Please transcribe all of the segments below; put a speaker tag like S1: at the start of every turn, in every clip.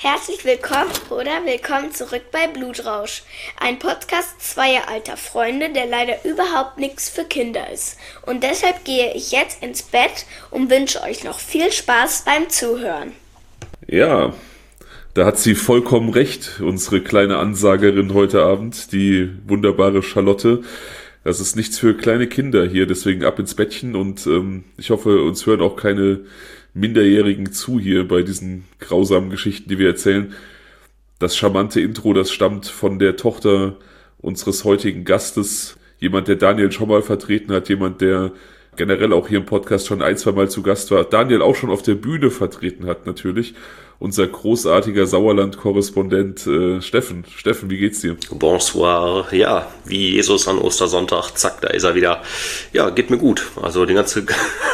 S1: Herzlich willkommen zurück bei Blutrausch, ein Podcast zweier alter Freunde, der leider überhaupt nichts für Kinder ist. Und deshalb gehe ich jetzt ins Bett und wünsche euch noch viel Spaß beim Zuhören.
S2: Ja, da hat sie vollkommen recht, unsere kleine Ansagerin heute Abend, die wunderbare Charlotte. Das ist nichts für kleine Kinder hier, deswegen ab ins Bettchen und ich hoffe, uns hören auch keine Minderjährigen zu hier bei diesen grausamen Geschichten, die wir erzählen. Das charmante Intro, das stammt von der Tochter unseres heutigen Gastes. Jemand, der Daniel schon mal vertreten hat, jemand, der generell auch hier im Podcast schon ein, zwei Mal zu Gast war. Daniel auch schon auf der Bühne vertreten hat natürlich. Unser großartiger Sauerland-Korrespondent Steffen. Steffen, wie geht's dir?
S3: Bonsoir. Ja, wie Jesus an Ostersonntag. Zack, da ist er wieder. Ja, geht mir gut. Also den ganzen...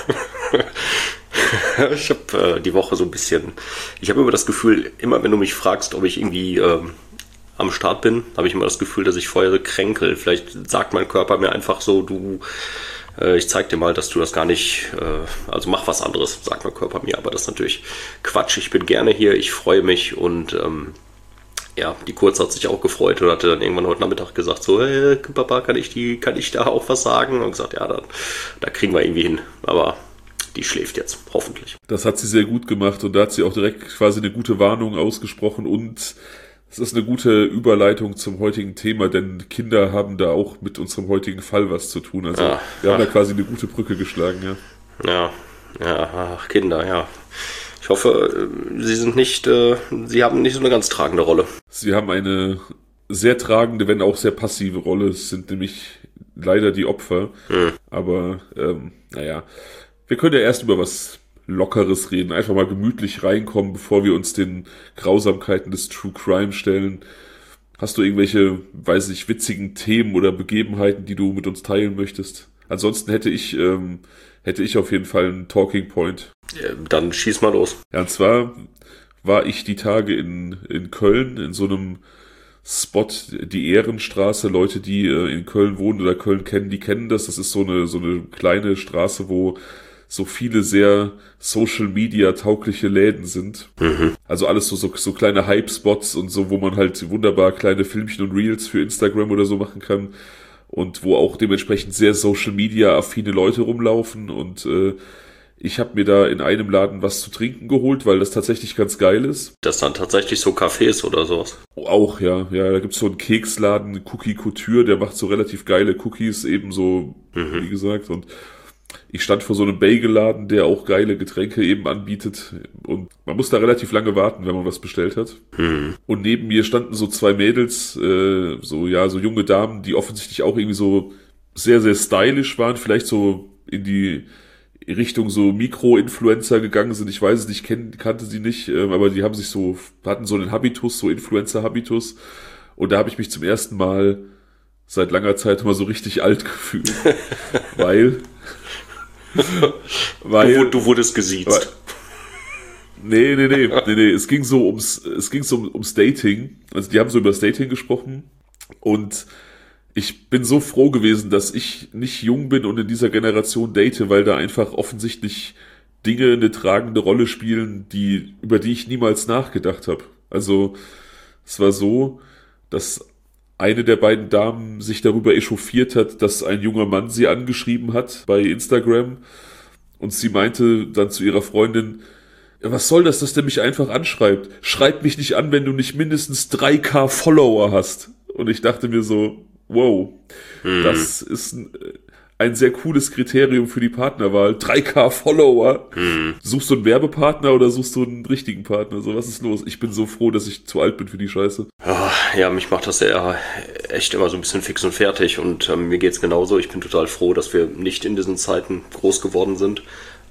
S3: Ich habe die Woche so ein bisschen... Ich habe immer das Gefühl, immer wenn du mich fragst, ob ich irgendwie am Start bin, habe ich immer das Gefühl, dass ich vorher kränkel. Vielleicht sagt mein Körper mir einfach so, ich zeig dir mal, dass du das gar nicht... also mach was anderes, sagt mein Körper mir. Aber das ist natürlich Quatsch. Ich bin gerne hier, ich freue mich und... ja, die Kurz hat sich auch gefreut und hatte dann irgendwann heute Nachmittag gesagt, so, hey, Papa, kann ich da auch was sagen? Und gesagt, ja, da kriegen wir irgendwie hin. Aber die schläft jetzt, hoffentlich.
S2: Das hat sie sehr gut gemacht und da hat sie auch direkt quasi eine gute Warnung ausgesprochen und es ist eine gute Überleitung zum heutigen Thema, denn Kinder haben da auch mit unserem heutigen Fall was zu tun. Also wir haben da quasi eine gute Brücke geschlagen, ja.
S3: Ja, Kinder, ja. Ich hoffe, Sie haben nicht so eine ganz tragende Rolle.
S2: Sie haben eine sehr tragende, wenn auch sehr passive Rolle. Es sind nämlich leider die Opfer. Aber, naja, wir können ja erst über was Lockeres reden. Einfach mal gemütlich reinkommen, bevor wir uns den Grausamkeiten des True Crime stellen. Hast du irgendwelche, weiß ich, witzigen Themen oder Begebenheiten, die du mit uns teilen möchtest? Ansonsten hätte ich auf jeden Fall einen Talking Point.
S3: Dann schieß mal los.
S2: Ja, und zwar war ich die Tage in Köln, in so einem Spot, die Ehrenstraße. Leute, die in Köln wohnen oder Köln kennen, die kennen das. Das ist so eine kleine Straße, wo so viele sehr Social-Media-taugliche Läden sind. Also alles so kleine Hype-Spots und so, wo man halt wunderbar kleine Filmchen und Reels für Instagram oder so machen kann. Und wo auch dementsprechend sehr Social-Media-affine Leute rumlaufen. Und ich habe mir da in einem Laden was zu trinken geholt, weil das tatsächlich ganz geil ist.
S3: Das sind tatsächlich so Cafés oder sowas?
S2: Auch, ja. Ja, da gibt's so einen Keksladen, Cookie Couture, der macht so relativ geile Cookies, ebenso, wie gesagt. Und ich stand vor so einem Bagelladen, der auch geile Getränke eben anbietet. Und man muss da relativ lange warten, wenn man was bestellt hat. Und neben mir standen so zwei Mädels, so junge Damen, die offensichtlich auch irgendwie so sehr, sehr stylisch waren. Vielleicht so in die Richtung so Mikro-Influencer gegangen sind. Ich weiß es nicht, kannte sie nicht, aber die hatten so einen Habitus, so Influencer-Habitus. Und da habe ich mich zum ersten Mal seit langer Zeit mal so richtig alt gefühlt. weil
S3: du wurdest gesiezt.
S2: Nee. Es ging so ums Dating. Also die haben so über das Dating gesprochen und ich bin so froh gewesen, dass ich nicht jung bin und in dieser Generation date, weil da einfach offensichtlich Dinge eine tragende Rolle spielen, über die ich niemals nachgedacht habe. Also es war so, dass eine der beiden Damen sich darüber echauffiert hat, dass ein junger Mann sie angeschrieben hat bei Instagram und sie meinte dann zu ihrer Freundin, ja, was soll das, dass der mich einfach anschreibt? Schreib mich nicht an, wenn du nicht mindestens 3.000 Follower hast. Und ich dachte mir so, wow, das ist ein sehr cooles Kriterium für die Partnerwahl. 3.000 Follower. Suchst du einen Werbepartner oder suchst du einen richtigen Partner? So, was ist los? Ich bin so froh, dass ich zu alt bin für die Scheiße.
S3: Ja, mich macht das ja echt immer so ein bisschen fix und fertig und mir geht's genauso. Ich bin total froh, dass wir nicht in diesen Zeiten groß geworden sind.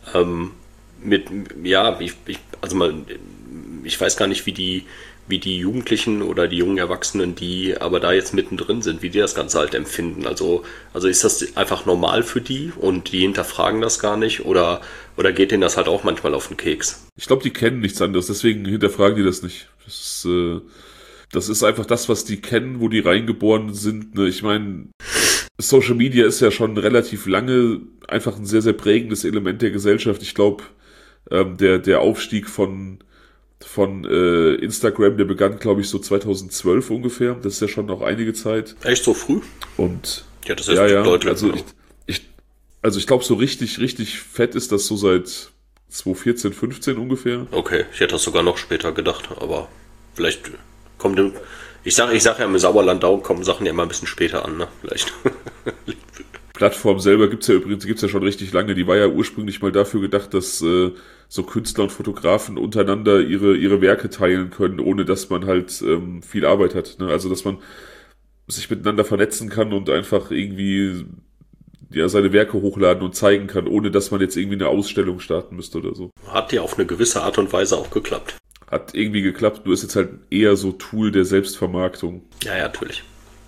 S3: Ich weiß gar nicht, wie die Jugendlichen oder die jungen Erwachsenen, die aber da jetzt mittendrin sind, wie die das Ganze halt empfinden. Also ist das einfach normal für die und die hinterfragen das gar nicht oder geht denen das halt auch manchmal auf den Keks?
S2: Ich glaube, die kennen nichts anderes, deswegen hinterfragen die das nicht. Das ist einfach das, was die kennen, wo die reingeboren sind. Ne? Ich meine, Social Media ist ja schon relativ lange einfach ein sehr, sehr prägendes Element der Gesellschaft. Ich glaube, der Aufstieg von von Instagram, der begann, glaube ich, so 2012 ungefähr. Das ist ja schon noch einige Zeit.
S3: Echt so früh?
S2: Und
S3: ja, das ist deutlich.
S2: Also ich glaube, so richtig fett ist das so seit 2014, 15 ungefähr.
S3: Okay, ich hätte das sogar noch später gedacht, aber vielleicht kommt ich sag ja, im Sauerland kommen Sachen ja immer ein bisschen später an, ne? Vielleicht.
S2: Plattform selber gibt's ja schon richtig lange. Die war ja ursprünglich mal dafür gedacht, dass so Künstler und Fotografen untereinander ihre Werke teilen können, ohne dass man halt viel Arbeit hat. Ne? Also dass man sich miteinander vernetzen kann und einfach irgendwie seine Werke hochladen und zeigen kann, ohne dass man jetzt irgendwie eine Ausstellung starten müsste oder so. Hat
S3: ja auf eine gewisse Art und Weise auch geklappt.
S2: Hat irgendwie geklappt, nur ist jetzt halt eher so Tool der Selbstvermarktung.
S3: Ja, natürlich.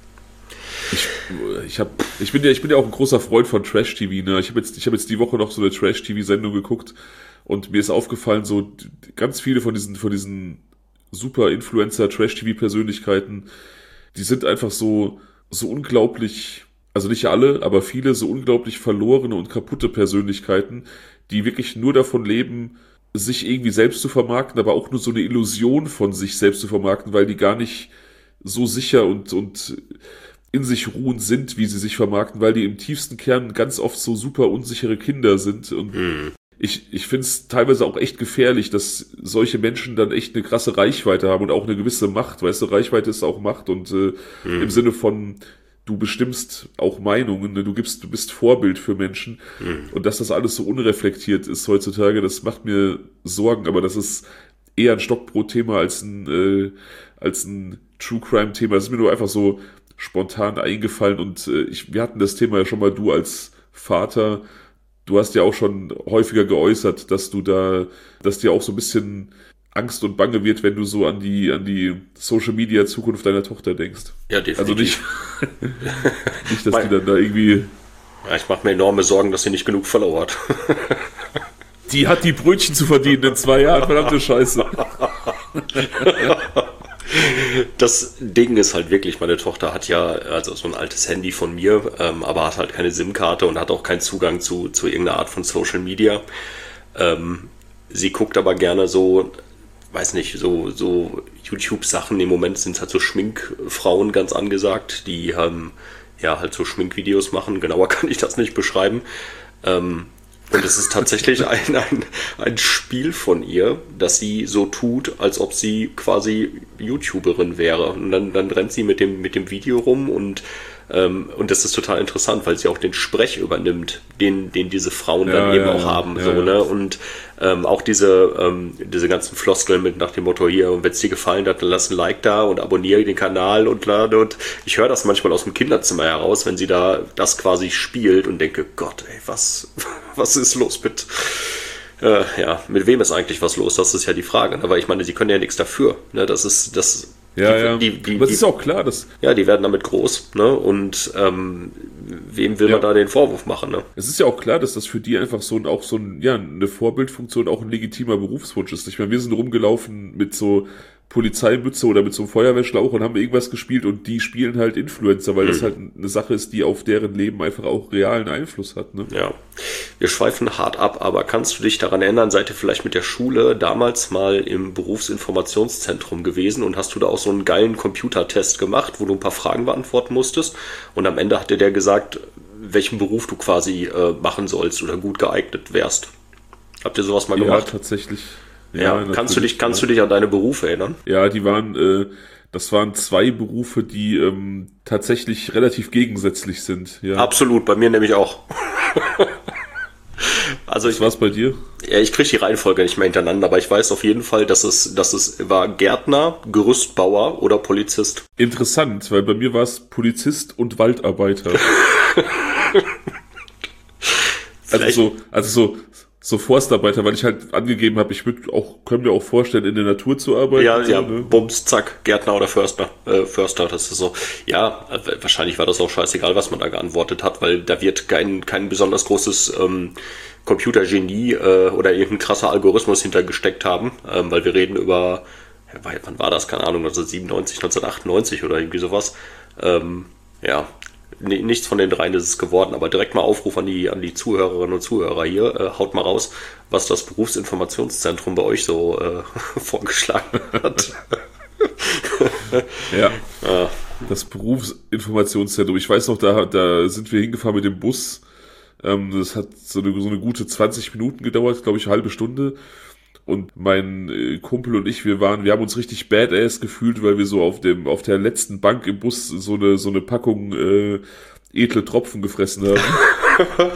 S2: Ich bin ja auch ein großer Freund von Trash-TV, ne? Ich hab jetzt die Woche noch so eine Trash-TV-Sendung geguckt und mir ist aufgefallen, so ganz viele von diesen super Influencer-Trash-TV-Persönlichkeiten, die sind einfach so unglaublich, also nicht alle, aber viele so unglaublich verlorene und kaputte Persönlichkeiten, die wirklich nur davon leben, sich irgendwie selbst zu vermarkten, aber auch nur so eine Illusion von sich selbst zu vermarkten, weil die gar nicht so sicher und in sich ruhend sind, wie sie sich vermarkten, weil die im tiefsten Kern ganz oft so super unsichere Kinder sind. Und ich finde es teilweise auch echt gefährlich, dass solche Menschen dann echt eine krasse Reichweite haben und auch eine gewisse Macht. Weißt du, Reichweite ist auch Macht und im Sinne von, du bestimmst auch Meinungen, ne? Du bist Vorbild für Menschen. Und dass das alles so unreflektiert ist heutzutage, das macht mir Sorgen, aber das ist eher ein Stockbrot-Thema als ein True-Crime-Thema. Das ist mir nur einfach so spontan eingefallen und wir hatten das Thema ja schon mal, du als Vater, du hast ja auch schon häufiger geäußert, dass dir auch so ein bisschen Angst und Bange wird, wenn du so an die Social-Media-Zukunft deiner Tochter denkst.
S3: Ja, definitiv.
S2: Also nicht dass die dann da irgendwie...
S3: Ja, ich mache mir enorme Sorgen, dass sie nicht genug Follower hat.
S2: Die hat die Brötchen zu verdienen in 2 Jahren, verdammte Scheiße.
S3: Das Ding ist halt wirklich, meine Tochter hat ja also so ein altes Handy von mir, aber hat halt keine SIM-Karte und hat auch keinen Zugang zu irgendeiner Art von Social Media. Sie guckt aber gerne so, weiß nicht, so YouTube-Sachen. Im Moment sind es halt so Schminkfrauen ganz angesagt, die ja halt so Schminkvideos machen. Genauer kann ich das nicht beschreiben. Und es ist tatsächlich ein Spiel von ihr, dass sie so tut, als ob sie quasi YouTuberin wäre. Und dann rennt sie mit dem Video rum und das ist total interessant, weil sie auch den Sprech übernimmt, den diese Frauen dann eben auch haben.
S2: Ja,
S3: so,
S2: ja.
S3: Ne? Und auch diese ganzen Floskeln mit nach dem Motto hier, und wenn es dir gefallen hat, dann lass ein Like da und abonniere den Kanal und ich höre das manchmal aus dem Kinderzimmer heraus, wenn sie da das quasi spielt und denke, Gott, ey, was ist los mit mit wem ist eigentlich was los? Das ist ja die Frage. Aber ich meine, sie können ja nichts dafür. Ne? Das ist das.
S2: Aber es ist auch klar, dass...
S3: Ja, die werden damit groß, ne? Und wem will man da den Vorwurf machen, ne?
S2: Es ist ja auch klar, dass das für die einfach eine Vorbildfunktion, auch ein legitimer Berufswunsch ist. Ich meine, wir sind rumgelaufen mit so Polizeimütze oder mit so einem Feuerwehrschlauch und haben irgendwas gespielt und die spielen halt Influencer, weil das halt eine Sache ist, die auf deren Leben einfach auch realen Einfluss hat, ne?
S3: Ja, wir schweifen hart ab, aber kannst du dich daran erinnern, seid ihr vielleicht mit der Schule damals mal im Berufsinformationszentrum gewesen und hast du da auch so einen geilen Computertest gemacht, wo du ein paar Fragen beantworten musstest und am Ende hat dir der gesagt, welchen Beruf du quasi machen sollst oder gut geeignet wärst. Habt ihr sowas mal gemacht?
S2: Ja, tatsächlich.
S3: Ja, kannst du dich an deine Berufe erinnern?
S2: Ja, das waren 2 Berufe, die tatsächlich relativ gegensätzlich sind. Ja.
S3: Absolut, bei mir nämlich auch. Also
S2: Was war's bei dir?
S3: Ja, ich kriege die Reihenfolge nicht mehr hintereinander, aber ich weiß auf jeden Fall, dass es war Gärtner, Gerüstbauer oder Polizist.
S2: Interessant, weil bei mir war es Polizist und Waldarbeiter. So Forstarbeiter, weil ich halt angegeben habe, können mir auch vorstellen, in der Natur zu arbeiten.
S3: Ja,
S2: so,
S3: ne? Bums, zack, Gärtner oder Förster, das ist so. Ja, wahrscheinlich war das auch scheißegal, was man da geantwortet hat, weil da wird kein besonders großes Computergenie oder irgendein krasser Algorithmus hintergesteckt haben, weil wir reden über, wann war das, keine Ahnung, 1997, 1998 oder irgendwie sowas. Ja, nichts von den dreien ist es geworden, aber direkt mal Aufruf an die Zuhörerinnen und Zuhörer hier. Haut mal raus, was das Berufsinformationszentrum bei euch so vorgeschlagen hat.
S2: Ja, das Berufsinformationszentrum. Ich weiß noch, da sind wir hingefahren mit dem Bus. Das hat so eine gute 20 Minuten gedauert, glaube ich, eine halbe Stunde. Und mein Kumpel und ich, wir haben uns richtig badass gefühlt, weil wir so auf der letzten Bank im Bus so eine Packung edle Tropfen gefressen haben.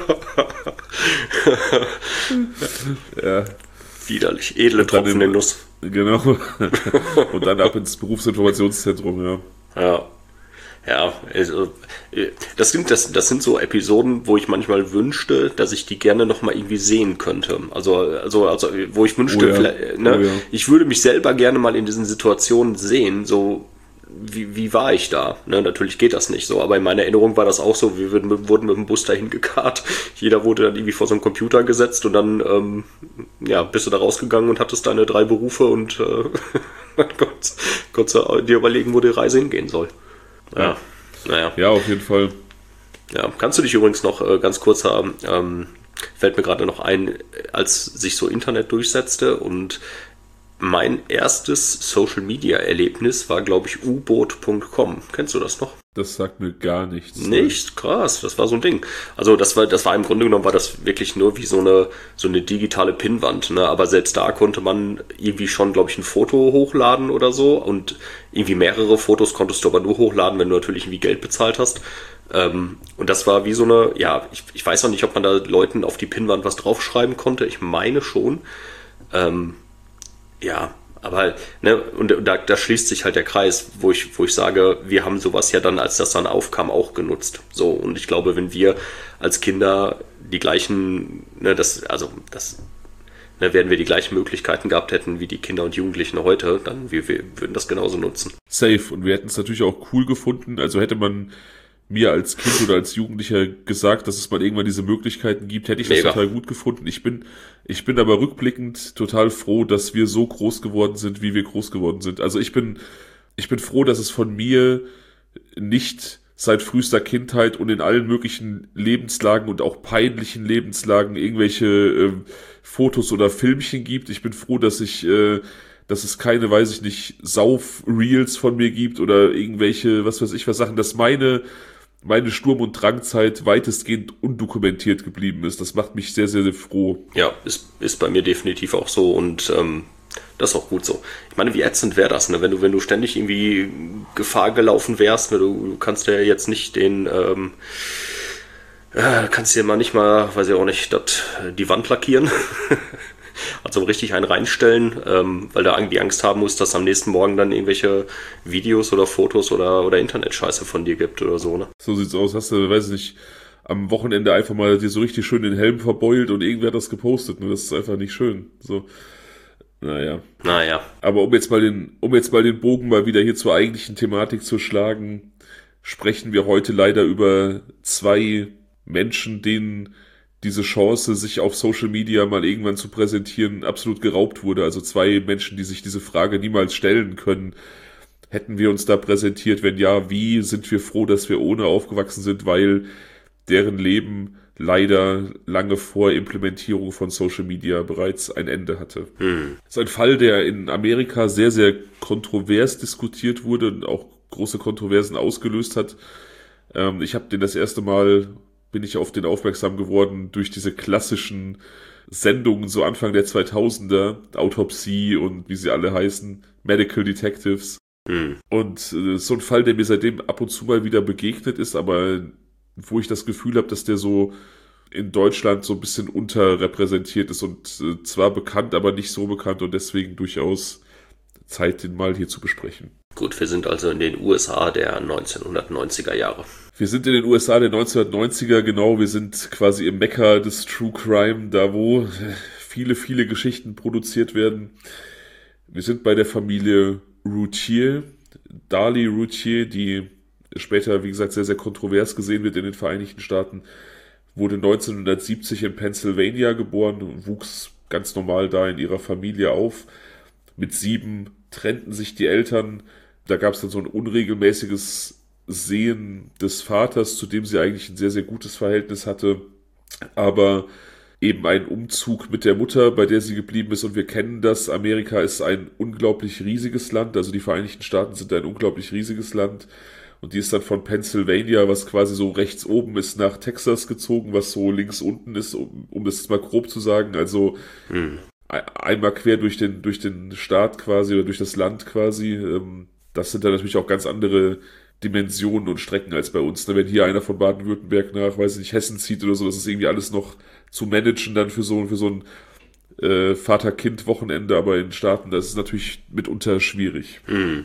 S2: Ja.
S3: Widerlich, edle Tropfen in Nuss.
S2: Genau. Und dann ab ins Berufsinformationszentrum, ja.
S3: Ja. Ja, also, das sind so Episoden, wo ich manchmal wünschte, dass ich die gerne noch mal irgendwie sehen könnte. Also wo ich wünschte, ich würde mich selber gerne mal in diesen Situationen sehen, so wie war ich da? Ne, natürlich geht das nicht so, aber in meiner Erinnerung war das auch so, wir wurden mit dem Bus dahin gekarrt, jeder wurde dann irgendwie vor so einen Computer gesetzt und dann bist du da rausgegangen und hattest deine 3 Berufe und konntest dir überlegen, wo die Reise hingehen soll. Ja, naja.
S2: Ja, auf jeden Fall.
S3: Ja, kannst du dich übrigens noch ganz kurz fällt mir gerade noch ein, als sich so Internet durchsetzte und mein erstes Social-Media-Erlebnis war, glaube ich, U-Boot.com. Kennst du das noch?
S2: Das sagt mir gar nichts.
S3: Nicht? Krass, das war so ein Ding. Also das war im Grunde genommen, war das wirklich nur wie so eine digitale Pinnwand, ne? Aber selbst da konnte man irgendwie schon, glaube ich, ein Foto hochladen oder so und irgendwie mehrere Fotos konntest du aber nur hochladen, wenn du natürlich irgendwie Geld bezahlt hast. Und das war wie so eine, ja, ich weiß noch nicht, ob man da Leuten auf die Pinnwand was draufschreiben konnte. Ich meine schon. Ja, aber ne, und da schließt sich halt der Kreis, wo ich sage, wir haben sowas ja dann, als das dann aufkam, auch genutzt. So, und ich glaube, wenn wir als Kinder die gleichen, werden wir die gleichen Möglichkeiten gehabt hätten wie die Kinder und Jugendlichen heute, dann wir würden das genauso nutzen.
S2: Safe. Und wir hätten es natürlich auch cool gefunden. Also hätte man mir als Kind oder als Jugendlicher gesagt, dass es mal irgendwann diese Möglichkeiten gibt, hätte ich das total gut gefunden. Ich bin aber rückblickend total froh, dass wir so groß geworden sind, wie wir groß geworden sind. Also ich bin froh, dass es von mir nicht seit frühester Kindheit und in allen möglichen Lebenslagen und auch peinlichen Lebenslagen irgendwelche Fotos oder Filmchen gibt. Ich bin froh, dass es keine, weiß ich nicht, Sauf-Reels von mir gibt oder irgendwelche, was weiß ich was Sachen, dass meine Sturm- und Drangzeit weitestgehend undokumentiert geblieben ist. Das macht mich sehr, sehr, sehr froh.
S3: Ja, ist bei mir definitiv auch so und das ist auch gut so. Ich meine, wie ätzend wäre das, ne? Wenn du ständig irgendwie Gefahr gelaufen wärst, ne? Du kannst ja jetzt nicht kannst dir mal nicht mal, weiß ich auch nicht, die Wand lackieren. Also richtig einen reinstellen, weil du irgendwie Angst haben musst, dass am nächsten Morgen dann irgendwelche Videos oder Fotos oder Internetscheiße von dir gibt oder so, ne?
S2: So sieht's aus. Hast du, weiß ich nicht, am Wochenende einfach mal dir so richtig schön den Helm verbeult und irgendwer hat das gepostet, ne? Das ist einfach nicht schön. So. Naja. Aber um jetzt mal den Bogen mal wieder hier zur eigentlichen Thematik zu schlagen, sprechen wir heute leider über 2 Menschen, denen diese Chance, sich auf Social Media mal irgendwann zu präsentieren, absolut geraubt wurde. Also 2 Menschen, die sich diese Frage niemals stellen können. Hätten wir uns da präsentiert? Wenn ja, wie? Sind wir froh, dass wir ohne aufgewachsen sind, weil deren Leben leider lange vor Implementierung von Social Media bereits ein Ende hatte. Das ist ein Fall, der in Amerika sehr, sehr kontrovers diskutiert wurde und auch große Kontroversen ausgelöst hat. Ich habe den das erste Mal, bin ich auf den aufmerksam geworden durch diese klassischen Sendungen so Anfang der 2000er, Autopsie und wie sie alle heißen, Medical Detectives. Und so ein Fall, der mir seitdem ab und zu mal wieder begegnet ist, aber wo ich das Gefühl habe, dass der so in Deutschland so ein bisschen unterrepräsentiert ist und zwar bekannt, aber nicht so bekannt und deswegen durchaus Zeit, den mal hier zu besprechen.
S3: Gut, wir sind also in den USA der 1990er Jahre.
S2: Wir sind in den USA der 1990er, genau. Wir sind quasi im Mekka des True Crime, da wo viele, viele Geschichten produziert werden. Wir sind bei der Familie Routhier, Darlie Routhier, die später, wie gesagt, sehr, sehr kontrovers gesehen wird in den Vereinigten Staaten, wurde 1970 in Pennsylvania geboren und wuchs ganz normal da in ihrer Familie auf. Mit 7 trennten sich die Eltern. Da gab es dann so ein unregelmäßiges sehen des Vaters, zu dem sie eigentlich ein sehr, sehr gutes Verhältnis hatte, aber eben ein Umzug mit der Mutter, bei der sie geblieben ist, und wir kennen das, Amerika ist ein unglaublich riesiges Land, also die Vereinigten Staaten sind ein unglaublich riesiges Land, und die ist dann von Pennsylvania, was quasi so rechts oben ist, nach Texas gezogen, was so links unten ist, um das jetzt mal grob zu sagen, also einmal quer durch den Staat quasi oder durch das Land quasi. Das sind dann natürlich auch ganz andere Dimensionen und Strecken als bei uns. Wenn hier einer von Baden-Württemberg nach, weiß ich nicht, Hessen zieht oder so, das ist irgendwie alles noch zu managen dann für so ein Vater-Kind-Wochenende, aber in Staaten, das ist natürlich mitunter schwierig.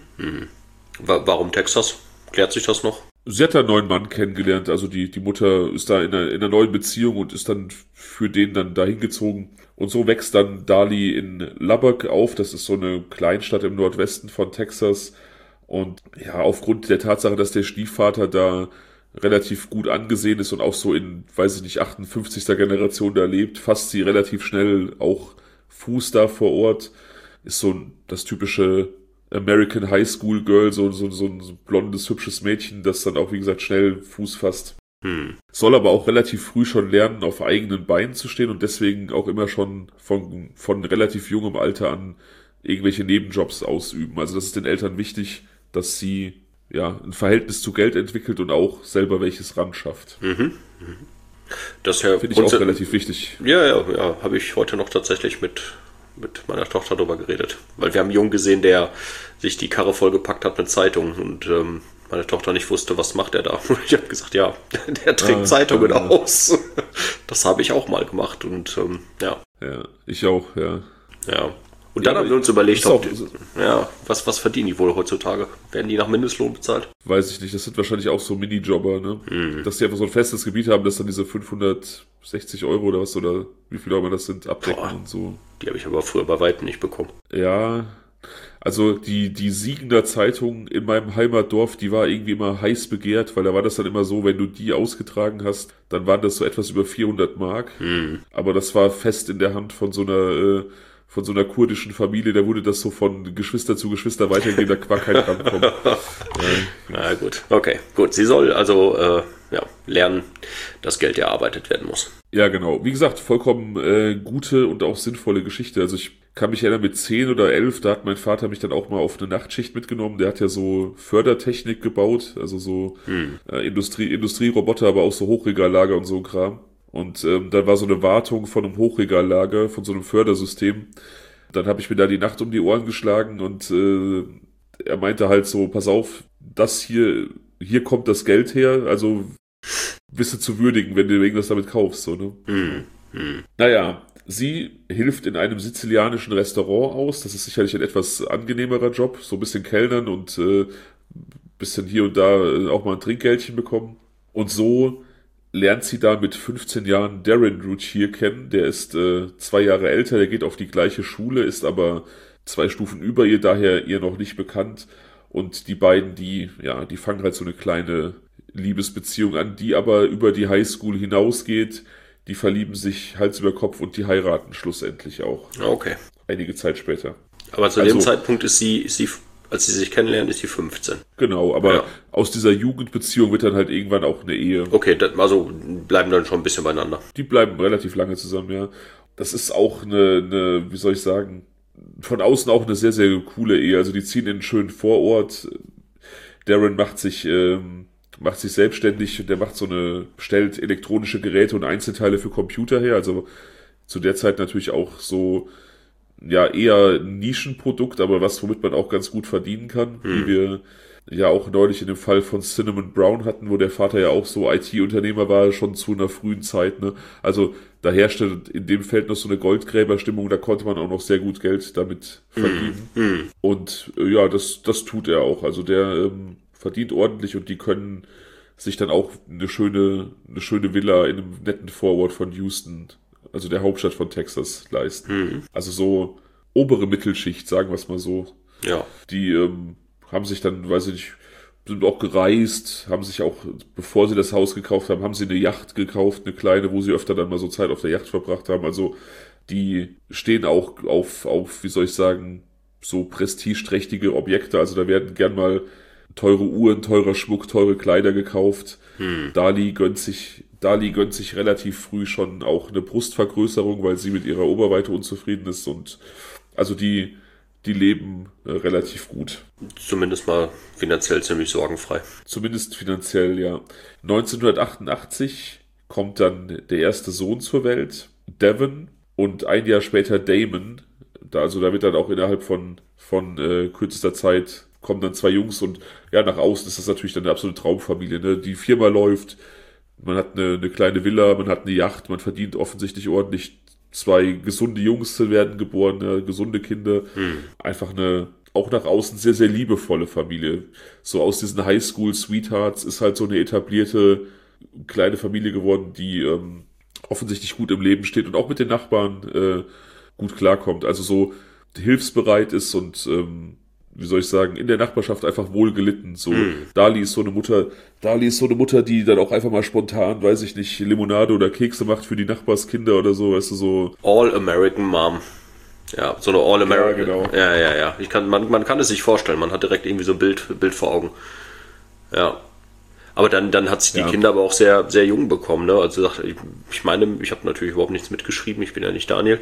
S3: Warum Texas? Klärt sich das noch?
S2: Sie hat da einen neuen Mann kennengelernt, also die Mutter ist da in einer neuen Beziehung und ist dann für den dann dahin gezogen. Und so wächst dann Dali in Lubbock auf, das ist so eine Kleinstadt im Nordwesten von Texas. Und ja, aufgrund der Tatsache, dass der Stiefvater da relativ gut angesehen ist und auch so in, weiß ich nicht, 58. Generation da lebt, fasst sie relativ schnell auch Fuß da vor Ort. Ist so das typische American High School Girl, so ein blondes, hübsches Mädchen, das dann auch, wie gesagt, schnell Fuß fasst. Soll aber auch relativ früh schon lernen, auf eigenen Beinen zu stehen und deswegen auch immer schon von relativ jungem Alter an irgendwelche Nebenjobs ausüben. Also das ist den Eltern wichtig, dass sie ja ein Verhältnis zu Geld entwickelt und auch selber welches ran schafft.
S3: Das ja
S2: finde ich auch relativ wichtig.
S3: Ja, habe ich heute noch tatsächlich mit meiner Tochter drüber geredet. Weil wir haben einen Jungen gesehen, der sich die Karre vollgepackt hat mit Zeitungen und meine Tochter nicht wusste, was macht er da. Und ich habe gesagt, ja, der trägt Zeitungen aus. Das habe ich auch mal gemacht und ja.
S2: Ja, ich auch, ja.
S3: Ja. Und dann haben wir uns überlegt, was verdienen die wohl heutzutage? Werden die nach Mindestlohn bezahlt?
S2: Weiß ich nicht, das sind wahrscheinlich auch so Minijobber, ne? Dass die einfach so ein festes Gebiet haben, dass dann diese 560 Euro oder was, oder wie viel auch immer das sind, abdecken und so.
S3: Die habe ich aber früher bei weitem nicht bekommen.
S2: Ja, also die Siegener Zeitung in meinem Heimatdorf, die war irgendwie immer heiß begehrt, weil da war das dann immer so, wenn du die ausgetragen hast, dann waren das so etwas über 400 Mark. Aber das war fest in der Hand von so einer kurdischen Familie, da wurde das so von Geschwister zu Geschwister weitergehen, da war kein rankommen.
S3: Na gut, okay, gut. Sie soll also lernen, dass Geld erarbeitet werden muss.
S2: Ja, genau. Wie gesagt, vollkommen gute und auch sinnvolle Geschichte. Also ich kann mich erinnern, mit 10 oder 11, da hat mein Vater mich dann auch mal auf eine Nachtschicht mitgenommen. Der hat ja so Fördertechnik gebaut, also so Industrieroboter, aber auch so Hochregallager und so ein Kram. Und dann war so eine Wartung von einem Hochregallager, von so einem Fördersystem. Dann habe ich mir da die Nacht um die Ohren geschlagen und er meinte halt so, pass auf, das hier kommt das Geld her, also wisse zu würdigen, wenn du irgendwas damit kaufst. So, ne? Naja, sie hilft in einem sizilianischen Restaurant aus, das ist sicherlich ein etwas angenehmerer Job, so ein bisschen Kellnern und bisschen hier und da auch mal ein Trinkgeldchen bekommen. Und so lernt sie da mit 15 Jahren Darren Routier kennen. Der ist 2 Jahre älter, der geht auf die gleiche Schule, ist aber 2 Stufen über ihr, daher ihr noch nicht bekannt. Und die beiden, die fangen halt so eine kleine Liebesbeziehung an, die aber über die Highschool hinausgeht. Die verlieben sich Hals über Kopf und die heiraten schlussendlich auch.
S3: Okay.
S2: Einige Zeit später.
S3: Aber zu dem Zeitpunkt ist sie, als sie sich kennenlernen, ist sie 15.
S2: Genau, aber aus dieser Jugendbeziehung wird dann halt irgendwann auch eine Ehe.
S3: Okay, also bleiben dann schon ein bisschen beieinander.
S2: Die bleiben relativ lange zusammen, ja. Das ist auch eine, wie soll ich sagen, von außen auch eine sehr, sehr coole Ehe. Also die ziehen in einen schönen Vorort. Darren macht sich selbstständig und der stellt elektronische Geräte und Einzelteile für Computer her. Also zu der Zeit natürlich auch so, ja, eher ein Nischenprodukt, aber womit man auch ganz gut verdienen kann, wie wir ja auch neulich in dem Fall von Cinnamon Brown hatten, wo der Vater ja auch so IT-Unternehmer war, schon zu einer frühen Zeit, ne? Also da herrschte in dem Feld noch so eine Goldgräberstimmung, da konnte man auch noch sehr gut Geld damit verdienen. Und ja, das tut er auch. Also der verdient ordentlich und die können sich dann auch eine schöne Villa in einem netten Vorort von Houston, also der Hauptstadt von Texas, leisten. Also so obere Mittelschicht, sagen wir es mal so.
S3: Ja.
S2: Die haben sich dann, weiß ich nicht, sind auch gereist, haben sich auch, bevor sie das Haus gekauft haben sie eine Yacht gekauft, eine kleine, wo sie öfter dann mal so Zeit auf der Yacht verbracht haben. Also die stehen auch auf, wie soll ich sagen, so prestigeträchtige Objekte. Also da werden gern mal teure Uhren, teurer Schmuck, teure Kleider gekauft. Dali gönnt sich relativ früh schon auch eine Brustvergrößerung, weil sie mit ihrer Oberweite unzufrieden ist, und also die leben relativ gut.
S3: Zumindest mal finanziell ziemlich sorgenfrei.
S2: Zumindest finanziell, ja. 1988 kommt dann der erste Sohn zur Welt, Devon, und ein Jahr später Damon. Da wird dann auch innerhalb von kürzester Zeit kommen dann 2 Jungs, und ja, nach außen ist das natürlich dann eine absolute Traumfamilie. Ne? Die Firma läuft, man hat eine kleine Villa, man hat eine Yacht, man verdient offensichtlich ordentlich. 2 gesunde Jungs werden geboren, gesunde Kinder. Einfach auch nach außen sehr, sehr liebevolle Familie. So aus diesen Highschool-Sweethearts ist halt so eine etablierte kleine Familie geworden, die offensichtlich gut im Leben steht und auch mit den Nachbarn gut klarkommt. Also so hilfsbereit ist und wie soll ich sagen, in der Nachbarschaft einfach wohl gelitten. So, Dali ist so eine Mutter, die dann auch einfach mal spontan, weiß ich nicht, Limonade oder Kekse macht für die Nachbarskinder oder so, weißt du, so.
S3: All-American Mom. Ja, so eine All-American.
S2: Ja, genau.
S3: Ja. Man kann es sich vorstellen, man hat direkt irgendwie so ein Bild vor Augen. Ja. Aber dann hat sie die Kinder aber auch sehr, sehr jung bekommen, ne? Also ich meine, ich habe natürlich überhaupt nichts mitgeschrieben, ich bin ja nicht Daniel.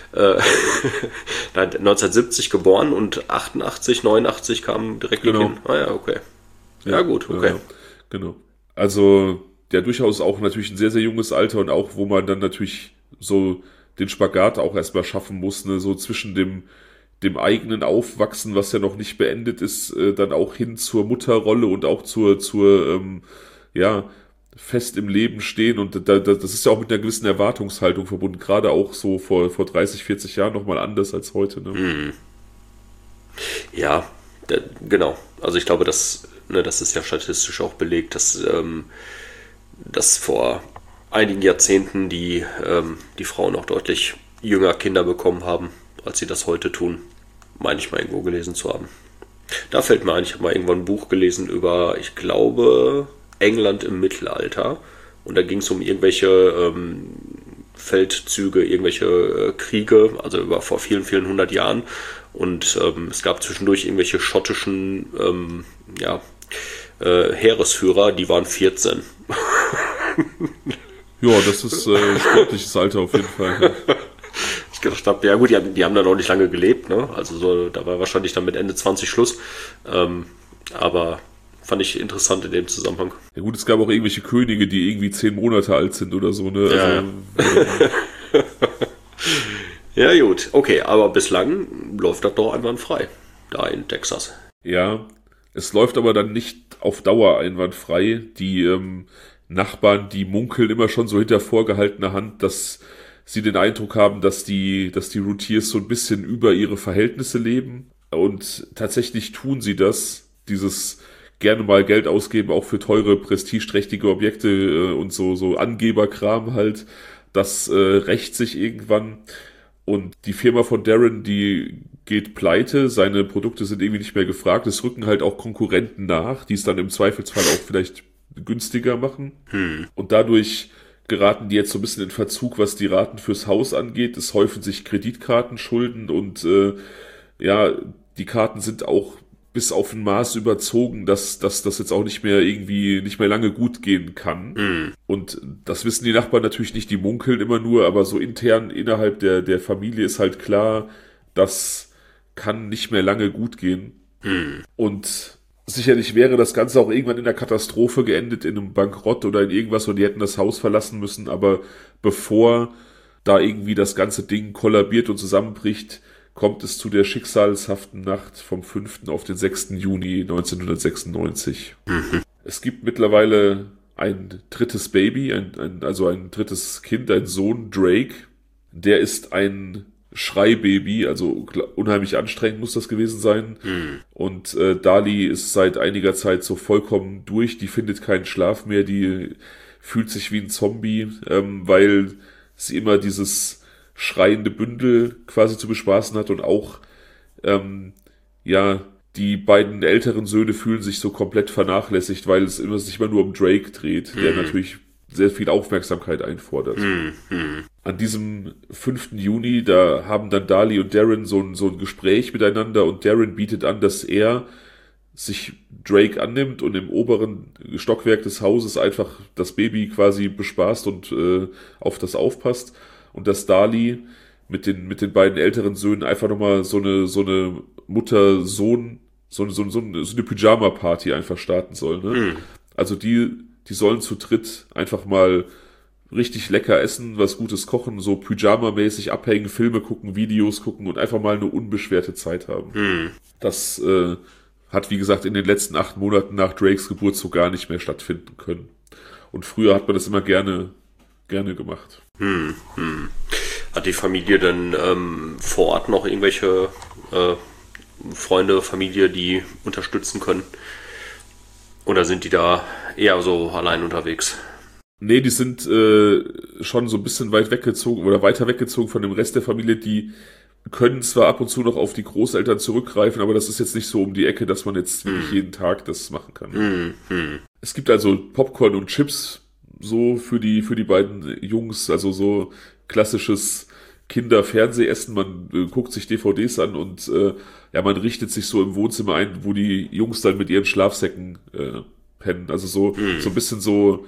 S3: 1970 geboren und 88, 89 kamen direkt die Kinder. Ah ja, okay. Ja, gut, okay.
S2: Ja, genau. Also, der durchaus auch natürlich ein sehr, sehr junges Alter, und auch, wo man dann natürlich so den Spagat auch erstmal schaffen muss, ne? So zwischen dem eigenen Aufwachsen, was ja noch nicht beendet ist, dann auch hin zur Mutterrolle und auch zur fest im Leben stehen, und das ist ja auch mit einer gewissen Erwartungshaltung verbunden, gerade auch so vor 30, 40 Jahren nochmal anders als heute. Ne?
S3: Ja, genau. Also ich glaube, das ist ja statistisch auch belegt, dass vor einigen Jahrzehnten die Frauen auch deutlich jünger Kinder bekommen haben, als sie das heute tun, meine ich mal irgendwo gelesen zu haben. Da fällt mir ein, ich habe mal irgendwann ein Buch gelesen über, ich glaube, England im Mittelalter, und da ging es um irgendwelche Feldzüge, irgendwelche Kriege, also vor vielen, vielen 100 Jahren, und es gab zwischendurch irgendwelche schottischen Heeresführer, die waren 14.
S2: Ja, das ist sportliches Alter auf jeden Fall. Ja.
S3: Ich gedacht habe, ja gut, die haben dann auch nicht lange gelebt, ne? Also so, da war wahrscheinlich dann mit Ende 20 Schluss. Aber fand ich interessant in dem Zusammenhang.
S2: Ja gut, es gab auch irgendwelche Könige, die irgendwie 10 Monate alt sind oder so, ne?
S3: Ja. Ja gut, okay, aber bislang läuft das doch einwandfrei, da in Texas.
S2: Ja, es läuft aber dann nicht auf Dauer einwandfrei. Die Nachbarn, die munkeln immer schon so hinter vorgehaltener Hand, dass sie den Eindruck haben, dass die Routiers so ein bisschen über ihre Verhältnisse leben. Und tatsächlich tun sie das, dieses gerne mal Geld ausgeben, auch für teure, prestigeträchtige Objekte und so Angeberkram halt. Das rächt sich irgendwann. Und die Firma von Darren, die geht pleite, seine Produkte sind irgendwie nicht mehr gefragt. Es rücken halt auch Konkurrenten nach, die es dann im Zweifelsfall auch vielleicht günstiger machen. Und dadurch geraten die jetzt so ein bisschen in Verzug, was die Raten fürs Haus angeht. Es häufen sich Kreditkartenschulden, und die Karten sind auch bis auf ein Maß überzogen, dass das jetzt auch nicht mehr lange gut gehen kann. Und das wissen die Nachbarn natürlich nicht, die munkeln immer nur, aber so intern innerhalb der Familie ist halt klar, das kann nicht mehr lange gut gehen. Und sicherlich wäre das Ganze auch irgendwann in der Katastrophe geendet, in einem Bankrott oder in irgendwas, und die hätten das Haus verlassen müssen, aber bevor da irgendwie das ganze Ding kollabiert und zusammenbricht, kommt es zu der schicksalshaften Nacht vom 5. auf den 6. Juni 1996. Es gibt mittlerweile ein drittes Baby, also ein drittes Kind, ein Sohn, Drake. Der ist ein Schreibaby, also unheimlich anstrengend muss das gewesen sein. Und Dali ist seit einiger Zeit so vollkommen durch, die findet keinen Schlaf mehr, die fühlt sich wie ein Zombie, weil sie immer dieses schreiende Bündel quasi zu bespaßen hat, und auch die beiden älteren Söhne fühlen sich so komplett vernachlässigt, weil es sich immer nur um Drake dreht, der natürlich sehr viel Aufmerksamkeit einfordert. An diesem 5. Juni, da haben dann Dali und Darren so ein Gespräch miteinander, und Darren bietet an, dass er sich Drake annimmt und im oberen Stockwerk des Hauses einfach das Baby quasi bespaßt und auf das aufpasst. Und dass Dali mit den beiden älteren Söhnen einfach nochmal so eine Mutter-Sohn, so eine Pyjama-Party einfach starten soll. Ne? Also die sollen zu dritt einfach mal richtig lecker essen, was Gutes kochen, so Pyjama-mäßig abhängen, Filme gucken, Videos gucken und einfach mal eine unbeschwerte Zeit haben. Das hat, wie gesagt, in den letzten 8 Monaten nach Drakes Geburt so gar nicht mehr stattfinden können. Und früher hat man das immer gerne gemacht.
S3: Hat die Familie denn vor Ort noch irgendwelche Freunde, Familie, die unterstützen können? Oder sind die da eher so allein unterwegs?
S2: Nee, die sind schon so ein bisschen weit weggezogen oder weiter weggezogen von dem Rest der Familie. Die können zwar ab und zu noch auf die Großeltern zurückgreifen, aber das ist jetzt nicht so um die Ecke, dass man jetzt wirklich jeden Tag das machen kann. Es gibt also Popcorn und Chips so für die beiden Jungs, also so klassisches Kinderfernsehessen. Man guckt sich DVDs an und man richtet sich so im Wohnzimmer ein, wo die Jungs dann mit ihren Schlafsäcken pennen. Also so ein bisschen so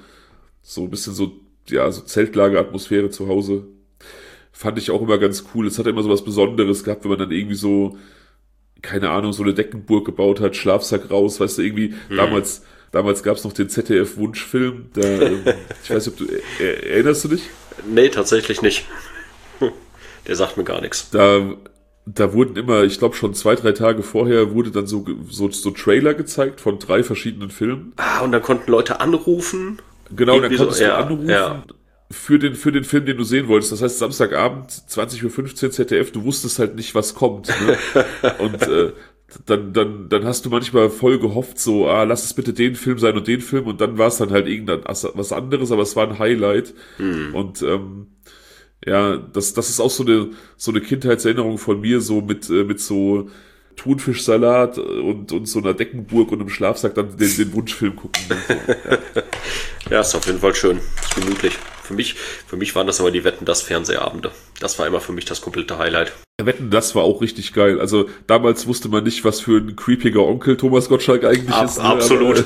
S2: Zeltlager-Atmosphäre zu Hause. Fand ich auch immer ganz cool. Es hat immer so was Besonderes gehabt, wenn man dann irgendwie so, keine Ahnung, so eine Deckenburg gebaut hat, Schlafsack raus, weißt du, irgendwie, damals gab es noch den ZDF-Wunschfilm, ich weiß nicht, ob du, erinnerst du dich?
S3: Nee, tatsächlich nicht. Der sagt mir gar nichts.
S2: Da wurden immer, ich glaube schon 2-3 Tage vorher, wurde dann so Trailer gezeigt von 3 verschiedenen Filmen.
S3: Und dann konnten Leute anrufen.
S2: Genau, dann konntest du anrufen für den Film, den du sehen wolltest. Das heißt, Samstagabend, 20:15 Uhr ZDF, du wusstest halt nicht, was kommt. Ne? Und dann hast du manchmal voll gehofft, so, lass es bitte den Film sein und den Film. Und dann war es dann halt was anderes, aber es war ein Highlight. Und das ist auch so eine Kindheitserinnerung von mir, so mit so Thunfischsalat und so einer Deckenburg und einem Schlafsack dann den Wunschfilm gucken. So.
S3: Ja, ist auf jeden Fall schön. Ist gemütlich. Für mich waren das aber die Wetten, das Fernsehabende. Das war immer für mich das komplette Highlight.
S2: Wetten, das war auch richtig geil. Also damals wusste man nicht, was für ein creepiger Onkel Thomas Gottschalk eigentlich ist.
S3: Absolut.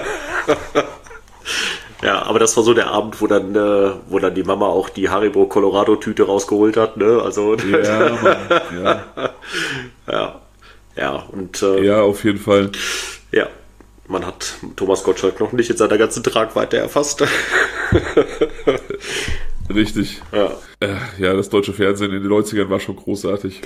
S3: Ja, aber das war so der Abend, wo dann die Mama auch die Haribo Colorado Tüte rausgeholt hat, ne? Also
S2: ja, Mann, ja.
S3: Ja, und
S2: ja, auf jeden Fall.
S3: Ja, man hat Thomas Gottschalk noch nicht in seiner ganzen Tragweite erfasst.
S2: Richtig. Ja, das deutsche Fernsehen in den 90ern war schon großartig.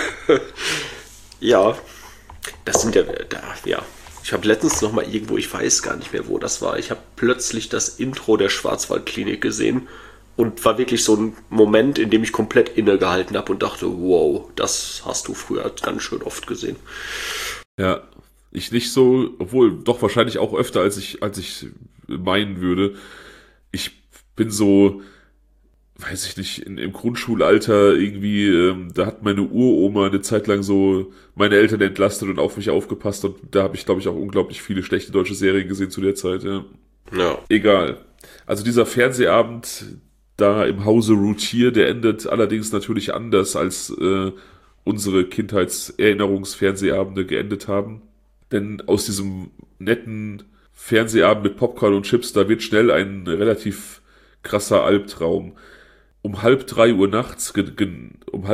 S3: Ja, das sind ja. Ich habe letztens noch mal irgendwo, ich weiß gar nicht mehr, wo das war, ich habe plötzlich das Intro der Schwarzwaldklinik gesehen und war wirklich so ein Moment, in dem ich komplett innegehalten habe und dachte, wow, das hast du früher ganz schön oft gesehen.
S2: Ja, ich nicht so, obwohl doch wahrscheinlich auch öfter, als ich meinen würde. Ich bin so, weiß ich nicht, im Grundschulalter irgendwie, da hat meine Uroma eine Zeit lang so meine Eltern entlastet und auf mich aufgepasst und da habe ich, glaube ich, auch unglaublich viele schlechte deutsche Serien gesehen zu der Zeit. Ja. Egal. Also dieser Fernsehabend da im Hause Routier, der endet allerdings natürlich anders, als unsere Kindheitserinnerungsfernsehabende geendet haben. Denn aus diesem netten Fernsehabend mit Popcorn und Chips, da wird schnell ein relativ krasser Albtraum. Um halb 3 Uhr nachts, genau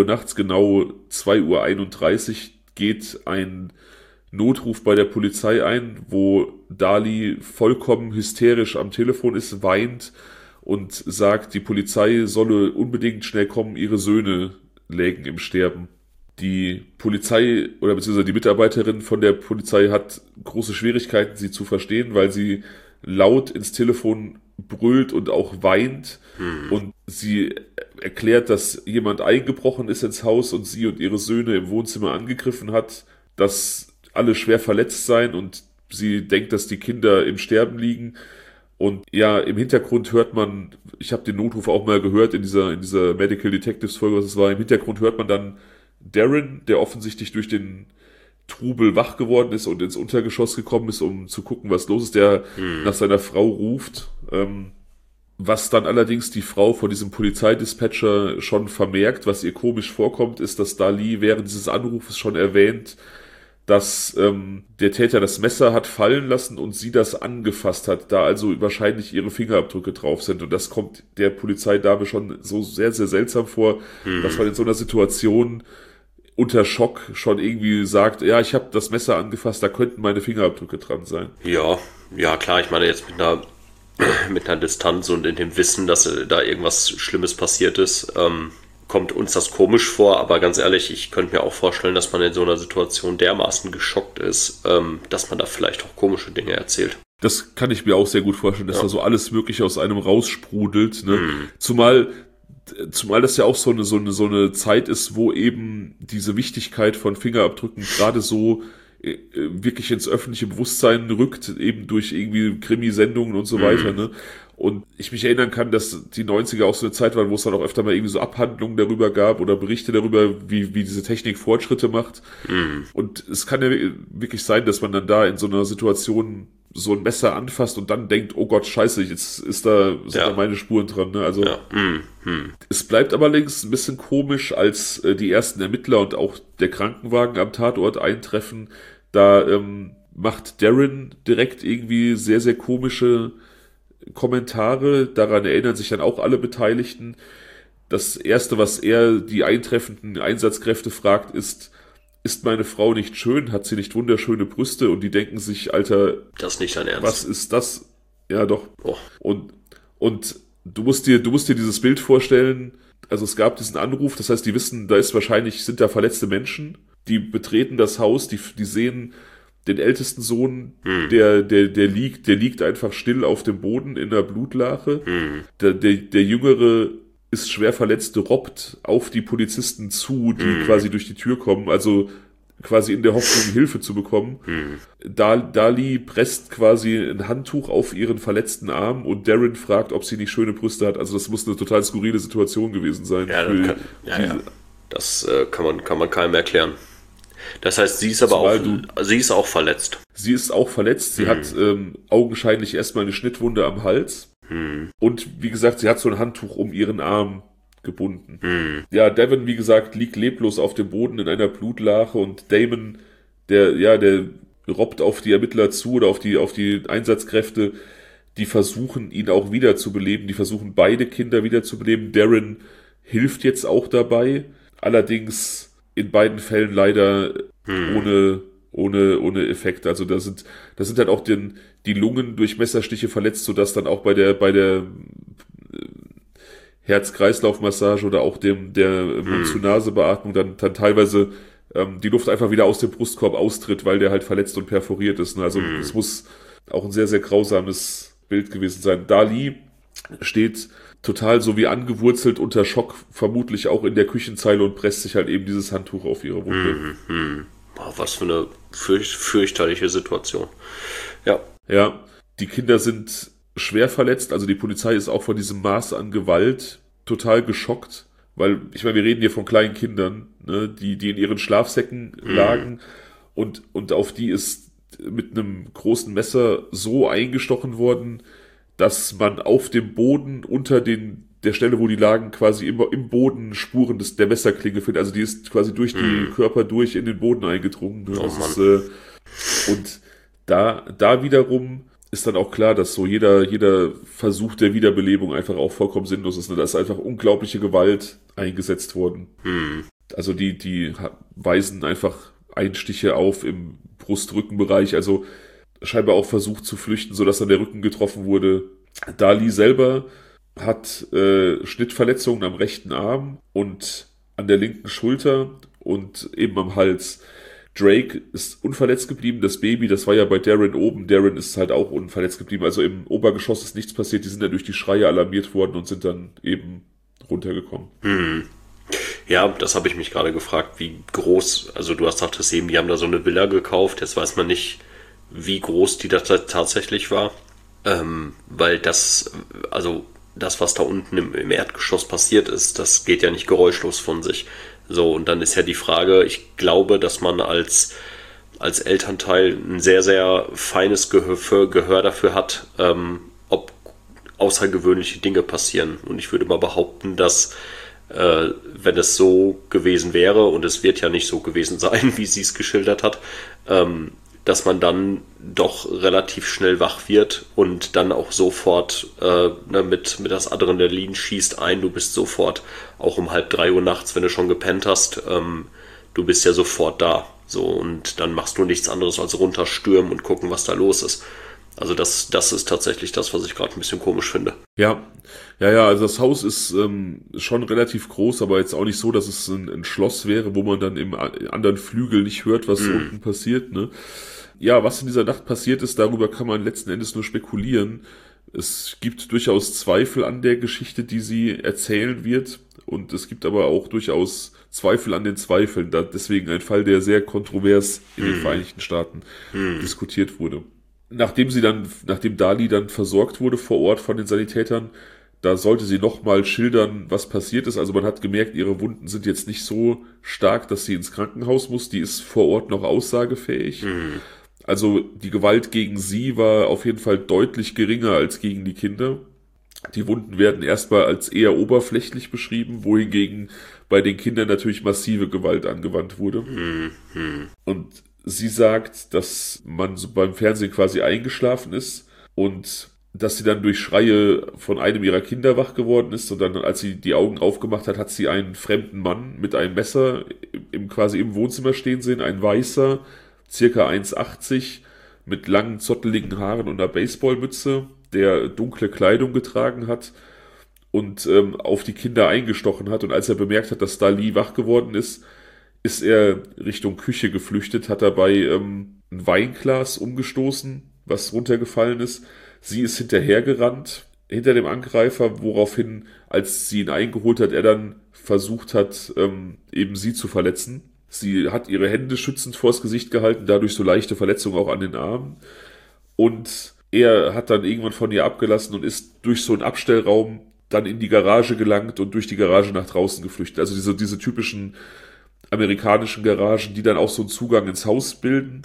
S2: 2:31 Uhr, geht ein Notruf bei der Polizei ein, wo Dali vollkommen hysterisch am Telefon ist, weint und sagt, die Polizei solle unbedingt schnell kommen, ihre Söhne lägen im Sterben. Die Polizei oder beziehungsweise die Mitarbeiterin von der Polizei hat große Schwierigkeiten, sie zu verstehen, weil sie laut ins Telefon brüllt und auch weint und sie erklärt, dass jemand eingebrochen ist ins Haus und sie und ihre Söhne im Wohnzimmer angegriffen hat, dass alle schwer verletzt seien und sie denkt, dass die Kinder im Sterben liegen. Und ja, im Hintergrund hört man, ich habe den Notruf auch mal gehört in dieser Medical Detectives Folge, was es war, im Hintergrund hört man dann Darren, der offensichtlich durch den Trubel wach geworden ist und ins Untergeschoss gekommen ist, um zu gucken, was los ist, der nach seiner Frau ruft. Was dann allerdings die Frau von diesem Polizeidispatcher schon vermerkt, was ihr komisch vorkommt, ist, dass Dali während dieses Anrufes schon erwähnt, dass der Täter das Messer hat fallen lassen und sie das angefasst hat, da also wahrscheinlich ihre Fingerabdrücke drauf sind. Und das kommt der Polizeidame schon so sehr, sehr seltsam vor, dass man in so einer Situation unter Schock schon irgendwie sagt, ja, ich habe das Messer angefasst, da könnten meine Fingerabdrücke dran sein.
S3: Ja, klar, ich meine jetzt mit einer Distanz und in dem Wissen, dass da irgendwas Schlimmes passiert ist, kommt uns das komisch vor, aber ganz ehrlich, ich könnte mir auch vorstellen, dass man in so einer Situation dermaßen geschockt ist, dass man da vielleicht auch komische Dinge erzählt.
S2: Das kann ich mir auch sehr gut vorstellen, dass da so alles Mögliche aus einem raussprudelt, ne? Zumal das ja auch so eine Zeit ist, wo eben diese Wichtigkeit von Fingerabdrücken gerade so wirklich ins öffentliche Bewusstsein rückt, eben durch irgendwie Krimi-Sendungen und so weiter, ne? Und ich mich erinnern kann, dass die 90er auch so eine Zeit waren, wo es dann auch öfter mal irgendwie so Abhandlungen darüber gab oder Berichte darüber, wie diese Technik Fortschritte macht. Und es kann ja wirklich sein, dass man dann da in so einer Situation so ein Messer anfasst und dann denkt, oh Gott, scheiße, jetzt sind da meine Spuren dran, ne? Also es bleibt aber allerdings ein bisschen komisch, als die ersten Ermittler und auch der Krankenwagen am Tatort eintreffen. Da macht Darren direkt irgendwie sehr, sehr komische Kommentare. Daran erinnern sich dann auch alle Beteiligten. Das Erste, was er die eintreffenden Einsatzkräfte fragt, ist meine Frau nicht schön? Hat sie nicht wunderschöne Brüste? Und die denken sich, Alter,
S3: das ist nicht dein Ernst.
S2: Was ist das? Ja, doch.
S3: Oh.
S2: Und du musst dir dieses Bild vorstellen. Also es gab diesen Anruf, das heißt, die wissen, sind da verletzte Menschen. Die betreten das Haus, die sehen den ältesten Sohn, der liegt einfach still auf dem Boden in der Blutlache. Der Jüngere ist schwer verletzt, robbt auf die Polizisten zu, die quasi durch die Tür kommen, also quasi in der Hoffnung, Hilfe zu bekommen. Dali presst quasi ein Handtuch auf ihren verletzten Arm und Darren fragt, ob sie nicht schöne Brüste hat. Also das muss eine total skurrile Situation gewesen sein.
S3: Das kann man keinem erklären. Das heißt, sie ist auch verletzt.
S2: Sie ist auch verletzt. Sie hat augenscheinlich erstmal eine Schnittwunde am Hals. Und wie gesagt, sie hat so ein Handtuch um ihren Arm gebunden. Ja, Devon, wie gesagt, liegt leblos auf dem Boden in einer Blutlache und Damon, der robbt auf die Ermittler zu oder auf die Einsatzkräfte, die versuchen, ihn auch wiederzubeleben. Die versuchen, beide Kinder wiederzubeleben. Darren hilft jetzt auch dabei. Allerdings in beiden Fällen leider ohne Effekt. Also da sind halt auch die Lungen durch Messerstiche verletzt, sodass dann auch bei der Herz-Kreislauf-Massage oder auch der Mund-zu-Nase-Beatmung dann teilweise die Luft einfach wieder aus dem Brustkorb austritt, weil der halt verletzt und perforiert ist. Also es muss auch ein sehr, sehr grausames Bild gewesen sein. Dali steht total so wie angewurzelt unter Schock, vermutlich auch in der Küchenzeile und presst sich halt eben dieses Handtuch auf ihre Wunde.
S3: Was für eine fürchterliche Situation.
S2: Ja, die Kinder sind schwer verletzt, also die Polizei ist auch von diesem Maß an Gewalt total geschockt, weil, ich meine, wir reden hier von kleinen Kindern, ne, die in ihren Schlafsäcken lagen und auf die ist mit einem großen Messer so eingestochen worden, dass man auf dem Boden unter der Stelle, wo die lagen, quasi immer im Boden Spuren der Messerklinge findet. Also die ist quasi durch die Körper durch in den Boden eingedrungen. Ne? Und da wiederum ist dann auch klar, dass so jeder Versuch der Wiederbelebung einfach auch vollkommen sinnlos ist. Ne? Da ist einfach unglaubliche Gewalt eingesetzt worden. Also die weisen einfach Einstiche auf im Brust-Rückenbereich, also scheinbar auch versucht zu flüchten, sodass dann der Rücken getroffen wurde. Dali selber hat Schnittverletzungen am rechten Arm und an der linken Schulter und eben am Hals. Drake ist unverletzt geblieben, das Baby, das war ja bei Darren oben. Darren ist halt auch unverletzt geblieben, also im Obergeschoss ist nichts passiert, die sind dann durch die Schreie alarmiert worden und sind dann eben runtergekommen.
S3: Ja, das habe ich mich gerade gefragt, wie groß, also du hast sagtest eben, die haben da so eine Villa gekauft, jetzt weiß man nicht, wie groß die da tatsächlich war, weil das, was da unten im Erdgeschoss passiert ist, das geht ja nicht geräuschlos von sich. So, und dann ist ja die Frage, ich glaube, dass man als Elternteil ein sehr, sehr feines Gehör dafür hat, ob außergewöhnliche Dinge passieren. Und ich würde mal behaupten, dass wenn es so gewesen wäre, und es wird ja nicht so gewesen sein, wie sie es geschildert hat, dass man dann doch relativ schnell wach wird und dann auch sofort mit das Adrenalin schießt ein. Du bist sofort auch um 2:30 Uhr nachts, wenn du schon gepennt hast, du bist ja sofort da. So, und dann machst du nichts anderes als runterstürmen und gucken, was da los ist. Also das ist tatsächlich das, was ich gerade ein bisschen komisch finde.
S2: Ja, also das Haus ist schon relativ groß, aber jetzt auch nicht so, dass es ein Schloss wäre, wo man dann im anderen Flügel nicht hört, was unten passiert, ne? Ja, was in dieser Nacht passiert ist, darüber kann man letzten Endes nur spekulieren. Es gibt durchaus Zweifel an der Geschichte, die sie erzählen wird, und es gibt aber auch durchaus Zweifel an den Zweifeln. Deswegen ein Fall, der sehr kontrovers in den Vereinigten Staaten diskutiert wurde. Nachdem Dali dann versorgt wurde vor Ort von den Sanitätern, da sollte sie nochmal schildern, was passiert ist. Also man hat gemerkt, ihre Wunden sind jetzt nicht so stark, dass sie ins Krankenhaus muss. Die ist vor Ort noch aussagefähig. Also die Gewalt gegen sie war auf jeden Fall deutlich geringer als gegen die Kinder. Die Wunden werden erstmal als eher oberflächlich beschrieben, wohingegen bei den Kindern natürlich massive Gewalt angewandt wurde. Und sie sagt, dass man so beim Fernsehen quasi eingeschlafen ist und dass sie dann durch Schreie von einem ihrer Kinder wach geworden ist, und dann, als sie die Augen aufgemacht hat, hat sie einen fremden Mann mit einem Messer quasi im Wohnzimmer stehen sehen, ein Weißer, circa 1,80, mit langen, zotteligen Haaren und einer Baseballmütze, der dunkle Kleidung getragen hat und auf die Kinder eingestochen hat. Und als er bemerkt hat, dass Dali wach geworden ist er Richtung Küche geflüchtet, hat dabei ein Weinglas umgestoßen, was runtergefallen ist. Sie ist hinterhergerannt, hinter dem Angreifer, woraufhin, als sie ihn eingeholt hat, er dann versucht hat, eben sie zu verletzen. Sie hat ihre Hände schützend vors Gesicht gehalten, dadurch so leichte Verletzungen auch an den Armen. Und er hat dann irgendwann von ihr abgelassen und ist durch so einen Abstellraum dann in die Garage gelangt und durch die Garage nach draußen geflüchtet. Also diese typischen amerikanischen Garagen, die dann auch so einen Zugang ins Haus bilden.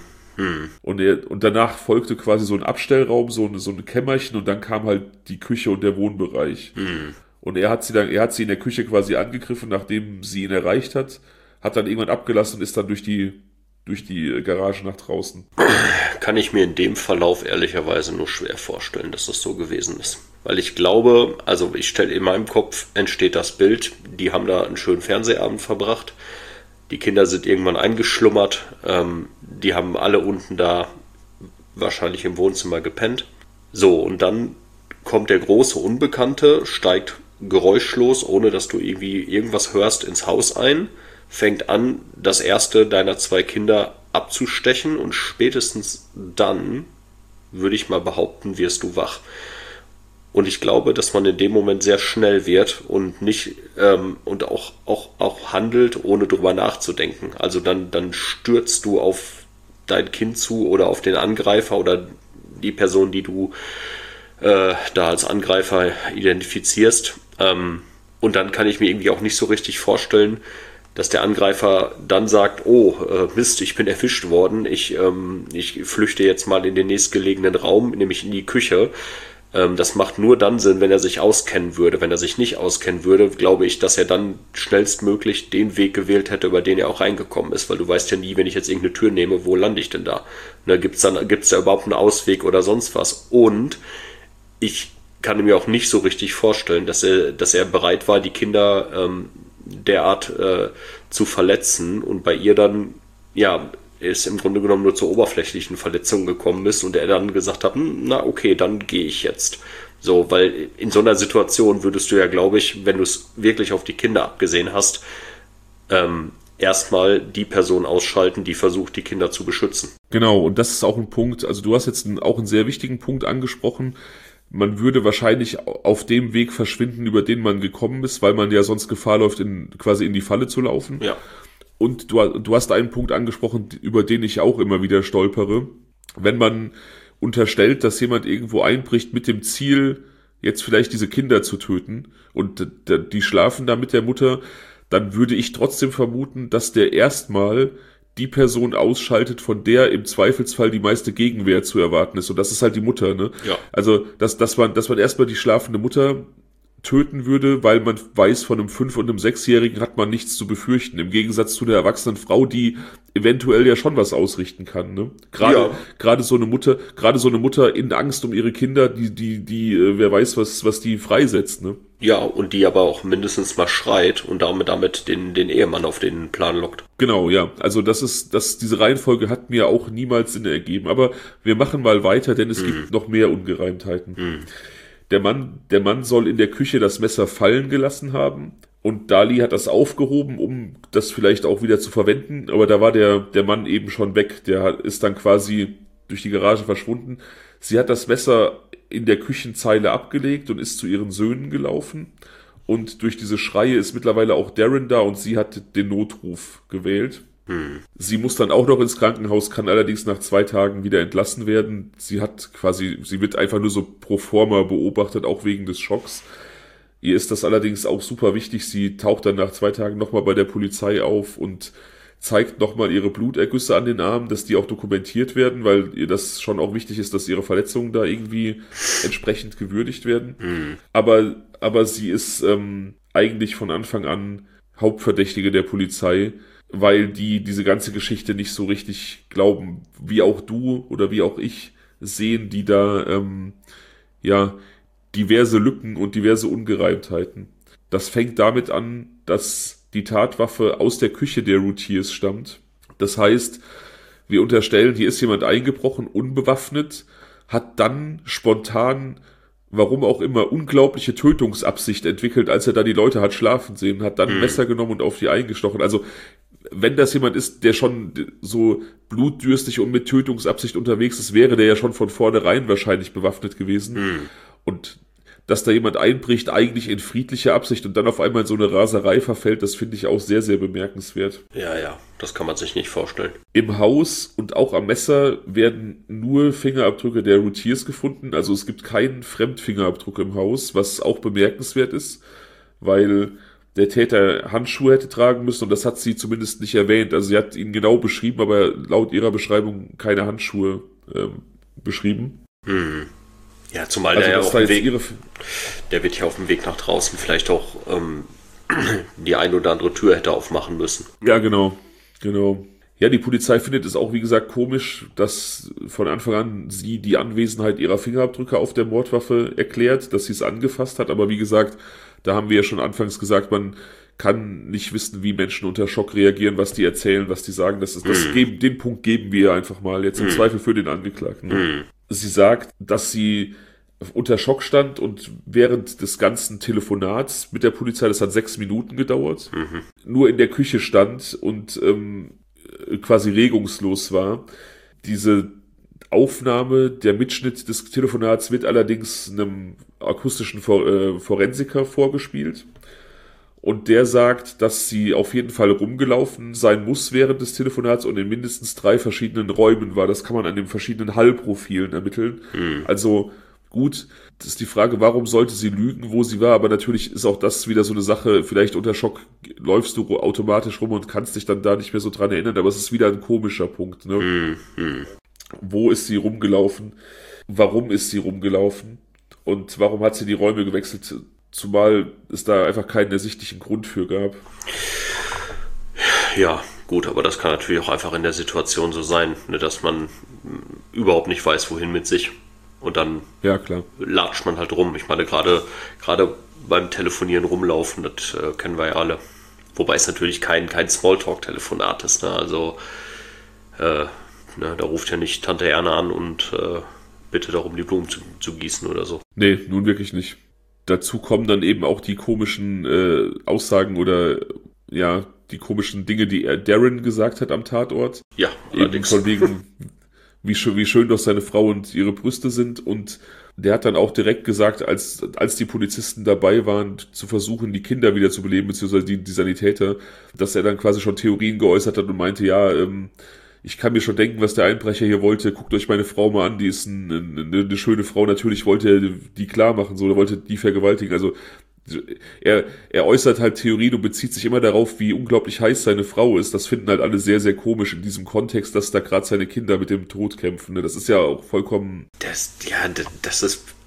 S2: Und danach folgte quasi so ein Abstellraum, so ein Kämmerchen, und dann kam halt die Küche und der Wohnbereich. Und er hat sie in der Küche quasi angegriffen, nachdem sie ihn erreicht hat dann irgendwann abgelassen und ist dann durch die Garage nach draußen.
S3: Kann ich mir in dem Verlauf ehrlicherweise nur schwer vorstellen, dass das so gewesen ist. Weil ich glaube, also ich stelle in meinem Kopf, entsteht das Bild, die haben da einen schönen Fernsehabend verbracht, die Kinder sind irgendwann eingeschlummert, die haben alle unten da wahrscheinlich im Wohnzimmer gepennt. So, und dann kommt der große Unbekannte, steigt geräuschlos, ohne dass du irgendwie irgendwas hörst, ins Haus ein, fängt an, das erste deiner 2 Kinder abzustechen, und spätestens dann, würde ich mal behaupten, wirst du wach. Und ich glaube, dass man in dem Moment sehr schnell wird und nicht und auch handelt, ohne drüber nachzudenken. Also dann stürzt du auf dein Kind zu oder auf den Angreifer oder die Person, die du da als Angreifer identifizierst. Und dann kann ich mir irgendwie auch nicht so richtig vorstellen, dass der Angreifer dann sagt, Mist, ich bin erwischt worden, ich flüchte jetzt mal in den nächstgelegenen Raum, nämlich in die Küche. Das macht nur dann Sinn, wenn er sich auskennen würde. Wenn er sich nicht auskennen würde, glaube ich, dass er dann schnellstmöglich den Weg gewählt hätte, über den er auch reingekommen ist. Weil du weißt ja nie, wenn ich jetzt irgendeine Tür nehme, wo lande ich denn da? Gibt's da überhaupt einen Ausweg oder sonst was? Und ich kann mir auch nicht so richtig vorstellen, dass er bereit war, die Kinder derart zu verletzen, und bei ihr dann, es im Grunde genommen nur zur oberflächlichen Verletzung gekommen ist und er dann gesagt hat, na okay, dann gehe ich jetzt. So, weil in so einer Situation würdest du ja, glaube ich, wenn du es wirklich auf die Kinder abgesehen hast, erstmal die Person ausschalten, die versucht, die Kinder zu beschützen.
S2: Genau, und das ist auch ein Punkt, also du hast jetzt auch einen sehr wichtigen Punkt angesprochen. Man würde wahrscheinlich auf dem Weg verschwinden, über den man gekommen ist, weil man ja sonst Gefahr läuft, quasi in die Falle zu laufen.
S3: Ja.
S2: Und du hast einen Punkt angesprochen, über den ich auch immer wieder stolpere. Wenn man unterstellt, dass jemand irgendwo einbricht mit dem Ziel, jetzt vielleicht diese Kinder zu töten, und die schlafen da mit der Mutter, dann würde ich trotzdem vermuten, dass der erstmal die Person ausschaltet, von der im Zweifelsfall die meiste Gegenwehr zu erwarten ist. Und das ist halt die Mutter, ne?
S3: Ja.
S2: Also, dass man erstmal die schlafende Mutter töten würde, weil man weiß, von einem 5- und einem 6-Jährigen hat man nichts zu befürchten. Im Gegensatz zu der erwachsenen Frau, die eventuell ja schon was ausrichten kann. Ne? Gerade so eine Mutter in Angst um ihre Kinder, die wer weiß, was die freisetzt. Ne?
S3: Ja, und die aber auch mindestens mal schreit und damit den Ehemann auf den Plan lockt.
S2: Genau, ja. Also diese Reihenfolge hat mir auch niemals Sinn ergeben. Aber wir machen mal weiter, denn es gibt noch mehr Ungereimtheiten. Der Mann soll in der Küche das Messer fallen gelassen haben und Dali hat das aufgehoben, um das vielleicht auch wieder zu verwenden, aber da war der Mann eben schon weg, der ist dann quasi durch die Garage verschwunden. Sie hat das Messer in der Küchenzeile abgelegt und ist zu ihren Söhnen gelaufen und durch diese Schreie ist mittlerweile auch Darren da und sie hat den Notruf gewählt. Sie muss dann auch noch ins Krankenhaus, kann allerdings nach 2 Tagen wieder entlassen werden. Sie wird einfach nur so pro forma beobachtet, auch wegen des Schocks. Ihr ist das allerdings auch super wichtig. Sie taucht dann nach 2 Tagen nochmal bei der Polizei auf und zeigt nochmal ihre Blutergüsse an den Armen, dass die auch dokumentiert werden, weil ihr das schon auch wichtig ist, dass ihre Verletzungen da irgendwie entsprechend gewürdigt werden. Aber sie ist eigentlich von Anfang an Hauptverdächtige der Polizei, weil die diese ganze Geschichte nicht so richtig glauben, wie auch du oder wie auch ich sehen die da diverse Lücken und diverse Ungereimtheiten. Das fängt damit an, dass die Tatwaffe aus der Küche der Routiers stammt. Das heißt, wir unterstellen, hier ist jemand eingebrochen, unbewaffnet, hat dann spontan, warum auch immer, unglaubliche Tötungsabsicht entwickelt, als er da die Leute hat schlafen sehen, hat dann ein Messer genommen und auf die eingestochen. Also wenn das jemand ist, der schon so blutdürstig und mit Tötungsabsicht unterwegs ist, wäre der ja schon von vornherein wahrscheinlich bewaffnet gewesen. Und dass da jemand einbricht, eigentlich in friedlicher Absicht und dann auf einmal in so eine Raserei verfällt, das finde ich auch sehr, sehr bemerkenswert.
S3: Ja, das kann man sich nicht vorstellen.
S2: Im Haus und auch am Messer werden nur Fingerabdrücke der Routiers gefunden, also es gibt keinen Fremdfingerabdruck im Haus, was auch bemerkenswert ist, weil der Täter Handschuhe hätte tragen müssen und das hat sie zumindest nicht erwähnt. Also sie hat ihn genau beschrieben, aber laut ihrer Beschreibung keine Handschuhe beschrieben.
S3: Ja, zumal
S2: also
S3: der ja auf dem Weg, der wird ja auf dem Weg nach draußen vielleicht auch die ein oder andere Tür hätte aufmachen müssen.
S2: Ja, genau. Ja, die Polizei findet es auch, wie gesagt, komisch, dass von Anfang an sie die Anwesenheit ihrer Fingerabdrücke auf der Mordwaffe erklärt, dass sie es angefasst hat, aber wie gesagt, da haben wir ja schon anfangs gesagt, man kann nicht wissen, wie Menschen unter Schock reagieren, was die erzählen, was die sagen. Den Punkt geben wir einfach mal jetzt im Zweifel für den Angeklagten. Ne? Sie sagt, dass sie unter Schock stand und während des ganzen Telefonats mit der Polizei, das hat 6 Minuten gedauert, nur in der Küche stand und quasi regungslos war. Diese Aufnahme, der Mitschnitt des Telefonats wird allerdings einem akustischen Forensiker vorgespielt. Und der sagt, dass sie auf jeden Fall rumgelaufen sein muss während des Telefonats und in mindestens 3 verschiedenen Räumen war. Das kann man an den verschiedenen Hallprofilen ermitteln. Also gut, das ist die Frage, warum sollte sie lügen, wo sie war, aber natürlich ist auch das wieder so eine Sache, vielleicht unter Schock läufst du automatisch rum und kannst dich dann da nicht mehr so dran erinnern, aber es ist wieder ein komischer Punkt. Ne? Wo ist sie rumgelaufen? Warum ist sie rumgelaufen? Und warum hat sie die Räume gewechselt? Zumal es da einfach keinen ersichtlichen Grund für gab.
S3: Ja, gut, aber das kann natürlich auch einfach in der Situation so sein, ne, dass man überhaupt nicht weiß, wohin mit sich. Und dann latscht man halt rum. Ich meine, gerade beim Telefonieren rumlaufen, das kennen wir ja alle. Wobei es natürlich kein Smalltalk-Telefonat ist. Ne? Also da ruft ja nicht Tante Erna an und bittet darum, die Blumen zu gießen oder so.
S2: Nee, nun wirklich nicht. Dazu kommen dann eben auch die komischen Aussagen oder die komischen Dinge, die Darren gesagt hat am Tatort.
S3: Ja, allerdings.
S2: Eben von wegen, wie schön doch seine Frau und ihre Brüste sind. Und der hat dann auch direkt gesagt, als die Polizisten dabei waren, zu versuchen, die Kinder wieder zu beleben, beziehungsweise die Sanitäter, dass er dann quasi schon Theorien geäußert hat und meinte, ich kann mir schon denken, was der Einbrecher hier wollte. Guckt euch meine Frau mal an, die ist eine schöne Frau. Natürlich wollte er die klar machen, so, er wollte die vergewaltigen. Also er äußert halt Theorien und bezieht sich immer darauf, wie unglaublich heiß seine Frau ist. Das finden halt alle sehr, sehr komisch in diesem Kontext, dass da gerade seine Kinder mit dem Tod kämpfen. Das ist ja auch vollkommen...
S3: Das ist, also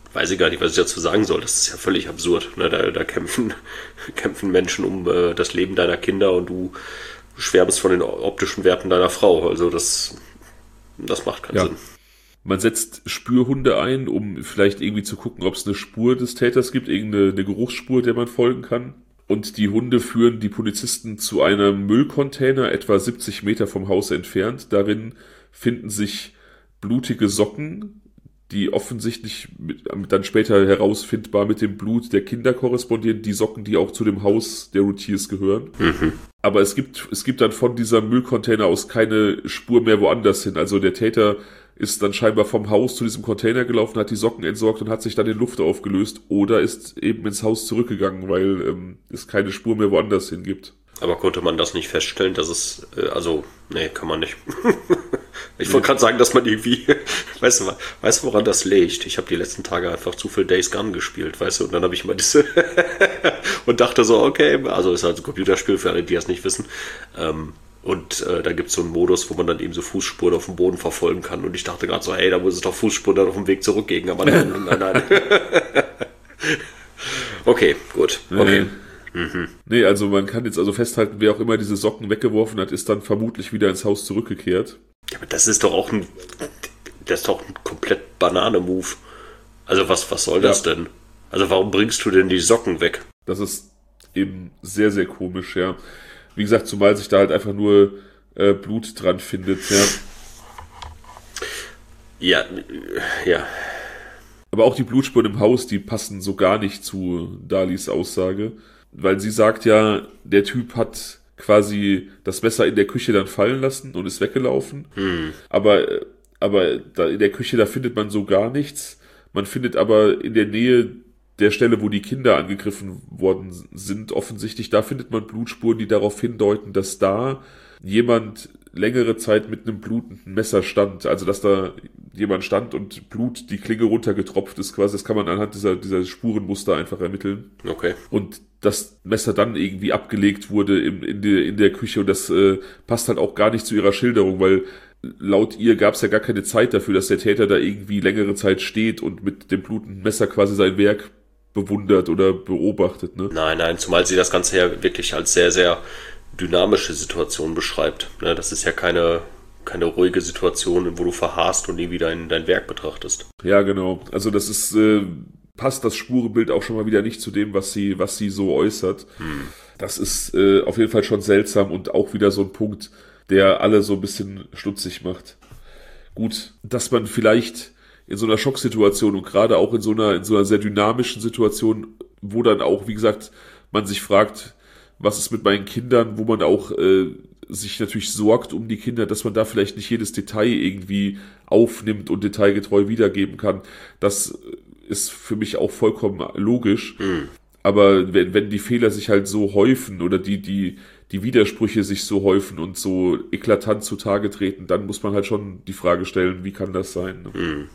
S3: Weiß ich gar nicht, was ich dazu sagen soll. Das ist ja völlig absurd. Ne? Da kämpfen Menschen um das Leben deiner Kinder und du schwärmst von den optischen Werten deiner Frau. Also das macht keinen Sinn.
S2: Man setzt Spürhunde ein, um vielleicht irgendwie zu gucken, ob es eine Spur des Täters gibt, irgendeine Geruchsspur, der man folgen kann. Und die Hunde führen die Polizisten zu einem Müllcontainer, etwa 70 Meter vom Haus entfernt. Darin finden sich blutige Socken, die offensichtlich dann später herausfindbar mit dem Blut der Kinder korrespondieren, die Socken, die auch zu dem Haus der Routiers gehören. Mhm. Aber es gibt dann von dieser Müllcontainer aus keine Spur mehr woanders hin. Also der Täter ist dann scheinbar vom Haus zu diesem Container gelaufen, hat die Socken entsorgt und hat sich dann in Luft aufgelöst oder ist eben ins Haus zurückgegangen, weil es keine Spur mehr woanders hin gibt.
S3: Aber konnte man das nicht feststellen, dass es, nee, kann man nicht. Ich wollte gerade sagen, dass man irgendwie, weißt du, woran das liegt? Ich habe die letzten Tage einfach zu viel Days Gone gespielt, weißt du, und dann habe ich mal diese und dachte so, okay, also ist halt ein Computerspiel für alle, die das nicht wissen. Und da gibt es so einen Modus, wo man dann eben so Fußspuren auf dem Boden verfolgen kann. Und ich dachte gerade so, hey, da muss es doch Fußspuren dann auf dem Weg zurückgehen. Aber nein. Okay, gut. Okay.
S2: Nee, also man kann jetzt also festhalten, wer auch immer diese Socken weggeworfen hat, ist dann vermutlich wieder ins Haus zurückgekehrt.
S3: Ja, aber das ist doch auch ein komplett Banane-Move. Also was soll das denn? Also warum bringst du denn die Socken weg?
S2: Das ist eben sehr, sehr komisch, ja. Wie gesagt, zumal sich da halt einfach nur Blut dran findet, ja.
S3: Ja.
S2: Aber auch die Blutspuren im Haus, die passen so gar nicht zu Dalis Aussage. Weil sie sagt ja, der Typ hat quasi das Messer in der Küche dann fallen lassen und ist weggelaufen. Aber da in der Küche, da findet man so gar nichts. Man findet aber in der Nähe der Stelle, wo die Kinder angegriffen worden sind, offensichtlich, da findet man Blutspuren, die darauf hindeuten, dass da jemand längere Zeit mit einem blutenden Messer stand. Also, dass da jemand stand und Blut die Klinge runtergetropft ist quasi. Das kann man anhand dieser Spurenmuster einfach ermitteln.
S3: Okay.
S2: Und das Messer dann irgendwie abgelegt wurde in der Küche. Und das passt halt auch gar nicht zu ihrer Schilderung, weil laut ihr gab es ja gar keine Zeit dafür, dass der Täter da irgendwie längere Zeit steht und mit dem blutenden Messer quasi sein Werk bewundert oder beobachtet, ne?
S3: Nein, zumal sie das Ganze ja wirklich als sehr, sehr dynamische Situation beschreibt. Ne? Das ist ja keine ruhige Situation, wo du verharrst und irgendwie dein Werk betrachtest.
S2: Ja, genau. Also das ist passt das Spurenbild auch schon mal wieder nicht zu dem, was sie so äußert. Das ist auf jeden Fall schon seltsam und auch wieder so ein Punkt, der alle so ein bisschen stutzig macht. Gut, dass man vielleicht in so einer Schocksituation und gerade auch in so einer sehr dynamischen Situation, wo dann auch, wie gesagt, man sich fragt, was ist mit meinen Kindern, wo man auch sich natürlich sorgt um die Kinder, dass man da vielleicht nicht jedes Detail irgendwie aufnimmt und detailgetreu wiedergeben kann. Das ist für mich auch vollkommen logisch. Aber wenn die Fehler sich halt so häufen oder die Widersprüche sich so häufen und so eklatant zutage treten, dann muss man halt schon die Frage stellen, wie kann das sein? Ne?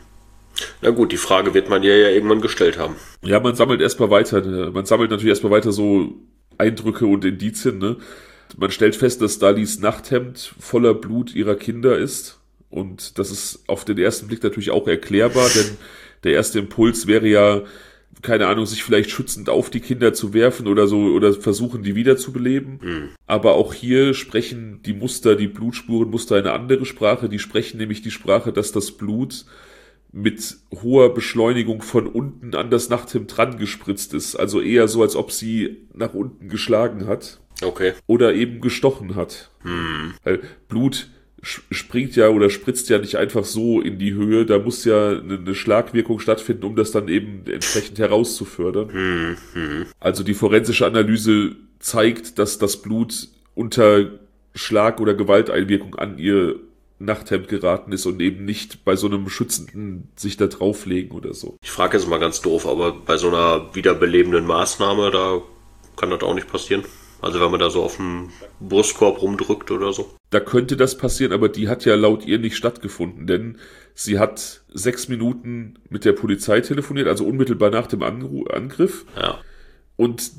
S3: Na gut, die Frage wird man ja irgendwann gestellt haben.
S2: Ja, man sammelt natürlich erstmal weiter so Eindrücke und Indizien, ne? Man stellt fest, dass Dalis Nachthemd voller Blut ihrer Kinder ist. Und das ist auf den ersten Blick natürlich auch erklärbar, denn der erste Impuls wäre ja, keine Ahnung, sich vielleicht schützend auf die Kinder zu werfen oder so, oder versuchen, die wiederzubeleben. Aber auch hier sprechen die Blutspurenmuster eine andere Sprache. Die sprechen nämlich die Sprache, dass das Blut mit hoher Beschleunigung von unten an das Nachthemd dran gespritzt ist. Also eher so, als ob sie nach unten geschlagen hat.
S3: Okay.
S2: Oder eben gestochen hat. Weil Blut springt ja oder spritzt ja nicht einfach so in die Höhe. Da muss ja eine Schlagwirkung stattfinden, um das dann eben entsprechend herauszufördern. Also die forensische Analyse zeigt, dass das Blut unter Schlag- oder Gewalteinwirkung an ihr Nachthemd geraten ist und eben nicht bei so einem schützenden sich da drauflegen oder so.
S3: Ich frage jetzt mal ganz doof, aber bei so einer wiederbelebenden Maßnahme, da kann das auch nicht passieren? Also wenn man da so auf dem Brustkorb rumdrückt oder so?
S2: Da könnte das passieren, aber die hat ja laut ihr nicht stattgefunden, denn sie hat 6 Minuten mit der Polizei telefoniert, also unmittelbar nach dem Angriff.
S3: Ja.
S2: Und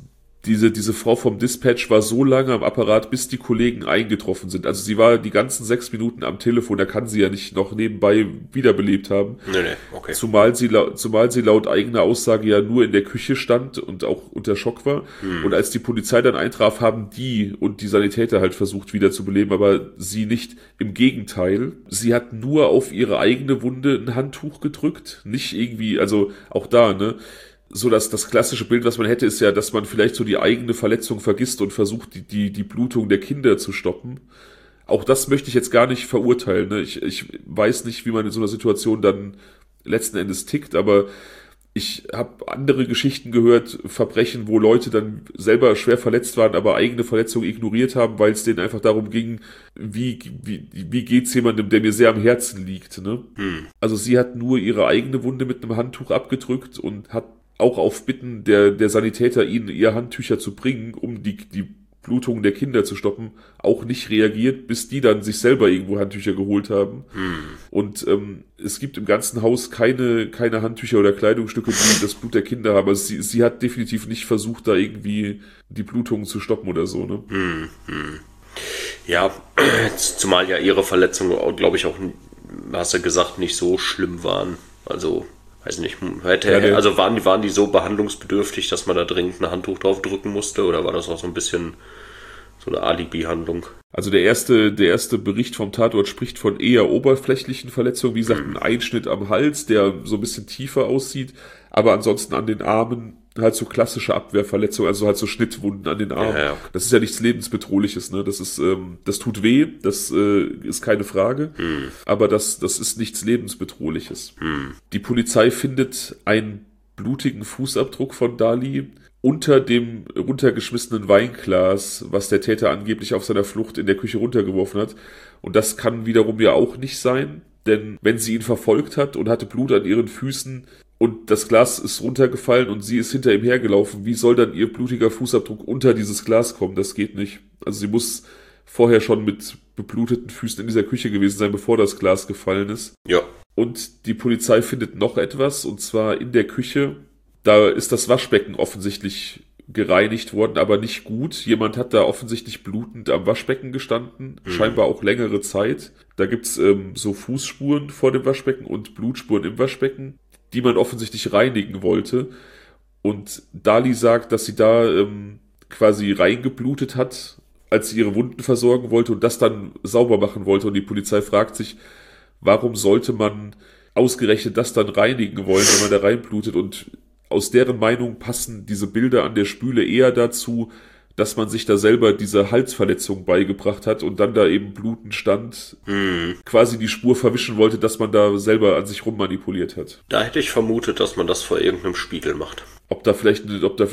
S2: diese Frau vom Dispatch war so lange am Apparat, bis die Kollegen eingetroffen sind. Also sie war die ganzen 6 Minuten am Telefon, da kann sie ja nicht noch nebenbei wiederbelebt haben.
S3: Nee, okay.
S2: Zumal sie laut eigener Aussage ja nur in der Küche stand und auch unter Schock war. Und als die Polizei dann eintraf, haben die und die Sanitäter halt versucht wiederzubeleben, aber sie nicht. Im Gegenteil, sie hat nur auf ihre eigene Wunde ein Handtuch gedrückt. Nicht irgendwie, also auch da, ne? So dass das klassische Bild, was man hätte, ist ja, dass man vielleicht so die eigene Verletzung vergisst und versucht, die Blutung der Kinder zu stoppen. Auch das möchte ich jetzt gar nicht verurteilen. Ne? Ich weiß nicht, wie man in so einer Situation dann letzten Endes tickt, aber ich habe andere Geschichten gehört, Verbrechen, wo Leute dann selber schwer verletzt waren, aber eigene Verletzungen ignoriert haben, weil es denen einfach darum ging, wie geht's jemandem, der mir sehr am Herzen liegt. Ne? Also sie hat nur ihre eigene Wunde mit einem Handtuch abgedrückt und hat auch auf Bitten der Sanitäter, ihnen ihr Handtücher zu bringen, um die Blutungen der Kinder zu stoppen, auch nicht reagiert, bis die dann sich selber irgendwo Handtücher geholt haben. Und es gibt im ganzen Haus keine Handtücher oder Kleidungsstücke, die das Blut der Kinder haben. Also sie hat definitiv nicht versucht, da irgendwie die Blutungen zu stoppen oder so. Ne?
S3: Ja, zumal ja ihre Verletzungen, glaube ich, auch, hast du gesagt, nicht so schlimm waren. Also weiß nicht, also waren die so behandlungsbedürftig, dass man da dringend ein Handtuch drauf drücken musste, oder war das auch so ein bisschen so eine Alibi-Handlung? Also
S2: der erste Bericht vom Tatort spricht von eher oberflächlichen Verletzungen, wie gesagt, ein Einschnitt am Hals, der so ein bisschen tiefer aussieht, aber ansonsten an den Armen halt so klassische Abwehrverletzungen, also halt so Schnittwunden an den Armen. Ja. Das ist ja nichts Lebensbedrohliches, ne? Das ist, das tut weh, das ist keine Frage, aber das ist nichts Lebensbedrohliches. Die Polizei findet einen blutigen Fußabdruck von Dali unter dem runtergeschmissenen Weinglas, was der Täter angeblich auf seiner Flucht in der Küche runtergeworfen hat. Und das kann wiederum ja auch nicht sein, denn wenn sie ihn verfolgt hat und hatte Blut an ihren Füßen und das Glas ist runtergefallen und sie ist hinter ihm hergelaufen, wie soll dann ihr blutiger Fußabdruck unter dieses Glas kommen? Das geht nicht. Also sie muss vorher schon mit bebluteten Füßen in dieser Küche gewesen sein, bevor das Glas gefallen ist.
S3: Ja.
S2: Und die Polizei findet noch etwas, und zwar in der Küche. Da ist das Waschbecken offensichtlich gereinigt worden, aber nicht gut. Jemand hat da offensichtlich blutend am Waschbecken gestanden, scheinbar auch längere Zeit. Da gibt's so Fußspuren vor dem Waschbecken und Blutspuren im Waschbecken, die man offensichtlich reinigen wollte. Und Dali sagt, dass sie da quasi reingeblutet hat, als sie ihre Wunden versorgen wollte und das dann sauber machen wollte. Und die Polizei fragt sich, warum sollte man ausgerechnet das dann reinigen wollen, wenn man da reinblutet? Und aus deren Meinung passen diese Bilder an der Spüle eher dazu, dass man sich da selber diese Halsverletzung beigebracht hat und dann da eben blutend stand, quasi die Spur verwischen wollte, dass man da selber an sich rummanipuliert hat.
S3: Da hätte ich vermutet, dass man das vor irgendeinem Spiegel macht.
S2: Ob da vielleicht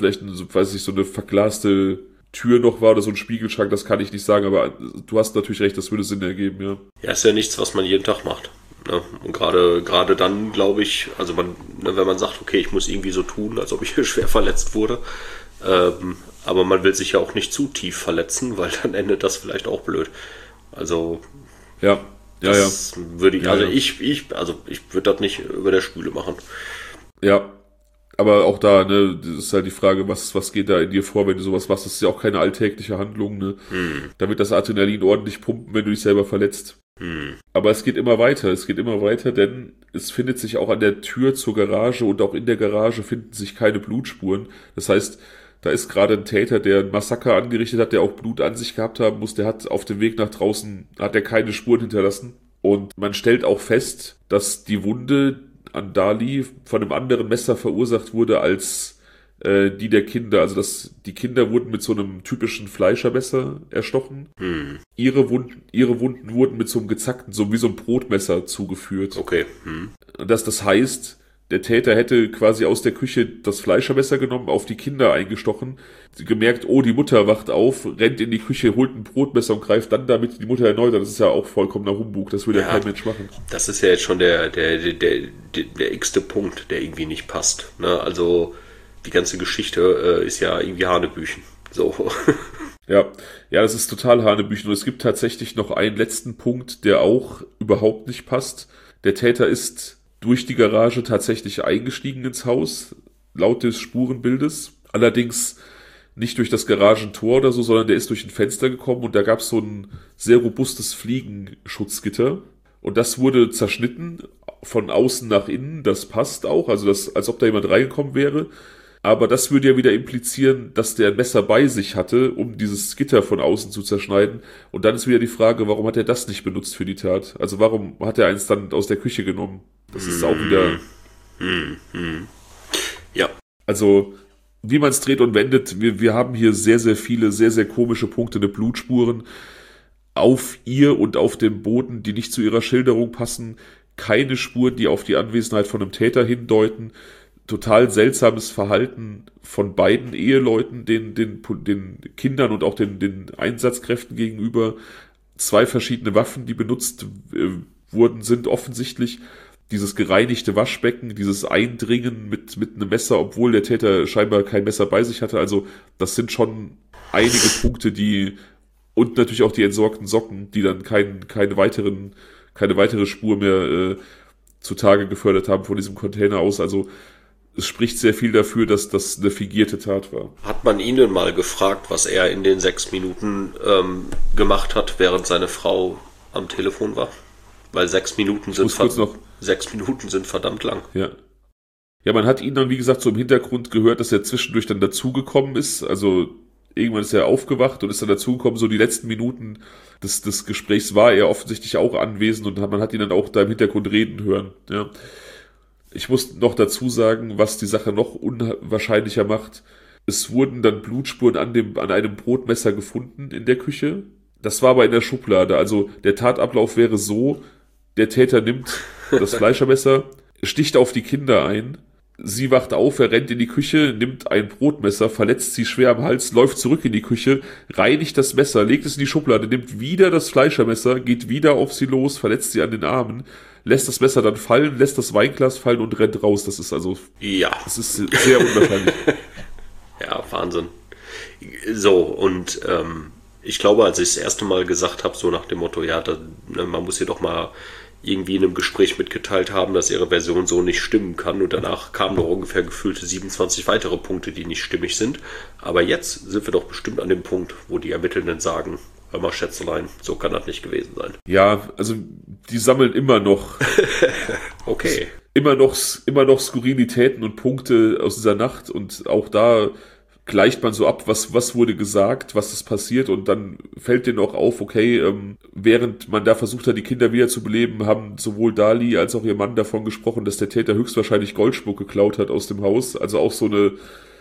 S2: weiß ich, so eine verglaste Tür noch war oder so ein Spiegelschrank, das kann ich nicht sagen, aber du hast natürlich recht, das würde Sinn ergeben, ja.
S3: Ja, ist ja nichts, was man jeden Tag macht. Ne? Und gerade dann, glaube ich, also wenn man sagt, okay, ich muss irgendwie so tun, als ob ich hier schwer verletzt wurde, aber man will sich ja auch nicht zu tief verletzen, weil dann endet das vielleicht auch blöd. Also würde ich, also ich würde das nicht über der Spüle machen.
S2: Ja. Aber auch da, ne, das ist halt die Frage, was geht da in dir vor, wenn du sowas machst? Das ist ja auch keine alltägliche Handlung, ne? Da wird das Adrenalin ordentlich pumpen, wenn du dich selber verletzt. Aber es geht immer weiter, denn es findet sich auch an der Tür zur Garage und auch in der Garage finden sich keine Blutspuren. Das heißt, da ist gerade ein Täter, der ein Massaker angerichtet hat, der auch Blut an sich gehabt haben muss, der hat auf dem Weg nach draußen, hat er keine Spuren hinterlassen. Und man stellt auch fest, dass die Wunde an Dali von einem anderen Messer verursacht wurde als die der Kinder. Also die Kinder wurden mit so einem typischen Fleischermesser erstochen. Ihre Wunden wurden mit so einem gezackten, so wie so ein Brotmesser zugeführt.
S3: Okay.
S2: Das heißt, der Täter hätte quasi aus der Küche das Fleischermesser genommen, auf die Kinder eingestochen, gemerkt, oh, die Mutter wacht auf, rennt in die Küche, holt ein Brotmesser und greift dann damit die Mutter erneut. Das ist ja auch vollkommener Humbug, das würde ja kein Mensch machen.
S3: Das ist ja jetzt schon der x-te Punkt, der irgendwie nicht passt. Ne? Also die ganze Geschichte ist ja irgendwie Hanebüchen. So.
S2: Ja, das ist total Hanebüchen. Und es gibt tatsächlich noch einen letzten Punkt, der auch überhaupt nicht passt. Der Täter ist durch die Garage tatsächlich eingestiegen ins Haus, laut des Spurenbildes. Allerdings nicht durch das Garagentor oder so, sondern der ist durch ein Fenster gekommen und da gab es so ein sehr robustes Fliegenschutzgitter. Und das wurde zerschnitten von außen nach innen, das passt auch, also das, als ob da jemand reingekommen wäre. Aber das würde ja wieder implizieren, dass der ein Messer bei sich hatte, um dieses Gitter von außen zu zerschneiden. Und dann ist wieder die Frage, warum hat er das nicht benutzt für die Tat? Also warum hat er eins dann aus der Küche genommen? Das ist auch wieder...
S3: Ja.
S2: Also, wie man es dreht und wendet, wir haben hier sehr, sehr viele, sehr, sehr komische Punkte der Blutspuren auf ihr und auf dem Boden, die nicht zu ihrer Schilderung passen. Keine Spuren, die auf die Anwesenheit von einem Täter hindeuten. Total seltsames Verhalten von beiden Eheleuten, den Kindern und auch den Einsatzkräften gegenüber. 2 verschiedene Waffen, die benutzt wurden, sind offensichtlich dieses gereinigte Waschbecken, dieses Eindringen mit einem Messer, obwohl der Täter scheinbar kein Messer bei sich hatte. Also das sind schon einige Punkte, und natürlich auch die entsorgten Socken, die dann keine weitere Spur mehr zutage gefördert haben von diesem Container aus. Also es spricht sehr viel dafür, dass das eine fingierte Tat war.
S3: Hat man ihn denn mal gefragt, was er in den 6 Minuten gemacht hat, während seine Frau am Telefon war? Weil 6 Minuten sind 6 Minuten sind verdammt lang.
S2: Ja. Ja, man hat ihn dann, wie gesagt, so im Hintergrund gehört, dass er zwischendurch dann dazugekommen ist. Also irgendwann ist er aufgewacht und ist dann dazugekommen. So die letzten Minuten des Gesprächs war er offensichtlich auch anwesend und man hat ihn dann auch da im Hintergrund reden hören. Ja. Ich muss noch dazu sagen, was die Sache noch unwahrscheinlicher macht. Es wurden dann Blutspuren an einem Brotmesser gefunden in der Küche. Das war aber in der Schublade. Also der Tatablauf wäre so, der Täter nimmt das Fleischermesser, sticht auf die Kinder ein, sie wacht auf, er rennt in die Küche, nimmt ein Brotmesser, verletzt sie schwer am Hals, läuft zurück in die Küche, reinigt das Messer, legt es in die Schublade, nimmt wieder das Fleischermesser, geht wieder auf sie los, verletzt sie an den Armen, lässt das Messer dann fallen, lässt das Weinglas fallen und rennt raus. Das ist also...
S3: Ja.
S2: Das ist sehr unwahrscheinlich.
S3: Ja, Wahnsinn. So, und ich glaube, als ich das erste Mal gesagt habe, so nach dem Motto, ja, man muss hier doch mal irgendwie in einem Gespräch mitgeteilt haben, dass ihre Version so nicht stimmen kann. Und danach kamen noch ungefähr gefühlte 27 weitere Punkte, die nicht stimmig sind. Aber jetzt sind wir doch bestimmt an dem Punkt, wo die Ermittelnden sagen, hör mal, Schätzelein, so kann das nicht gewesen sein.
S2: Ja, also die sammeln immer noch...
S3: Okay.
S2: Immer noch Skurrilitäten und Punkte aus dieser Nacht. Und auch da gleicht man so ab, was wurde gesagt, was ist passiert, und dann fällt denen auch auf, okay, während man da versucht hat, die Kinder wieder zu beleben, haben sowohl Dali als auch ihr Mann davon gesprochen, dass der Täter höchstwahrscheinlich Goldschmuck geklaut hat aus dem Haus. Also auch so eine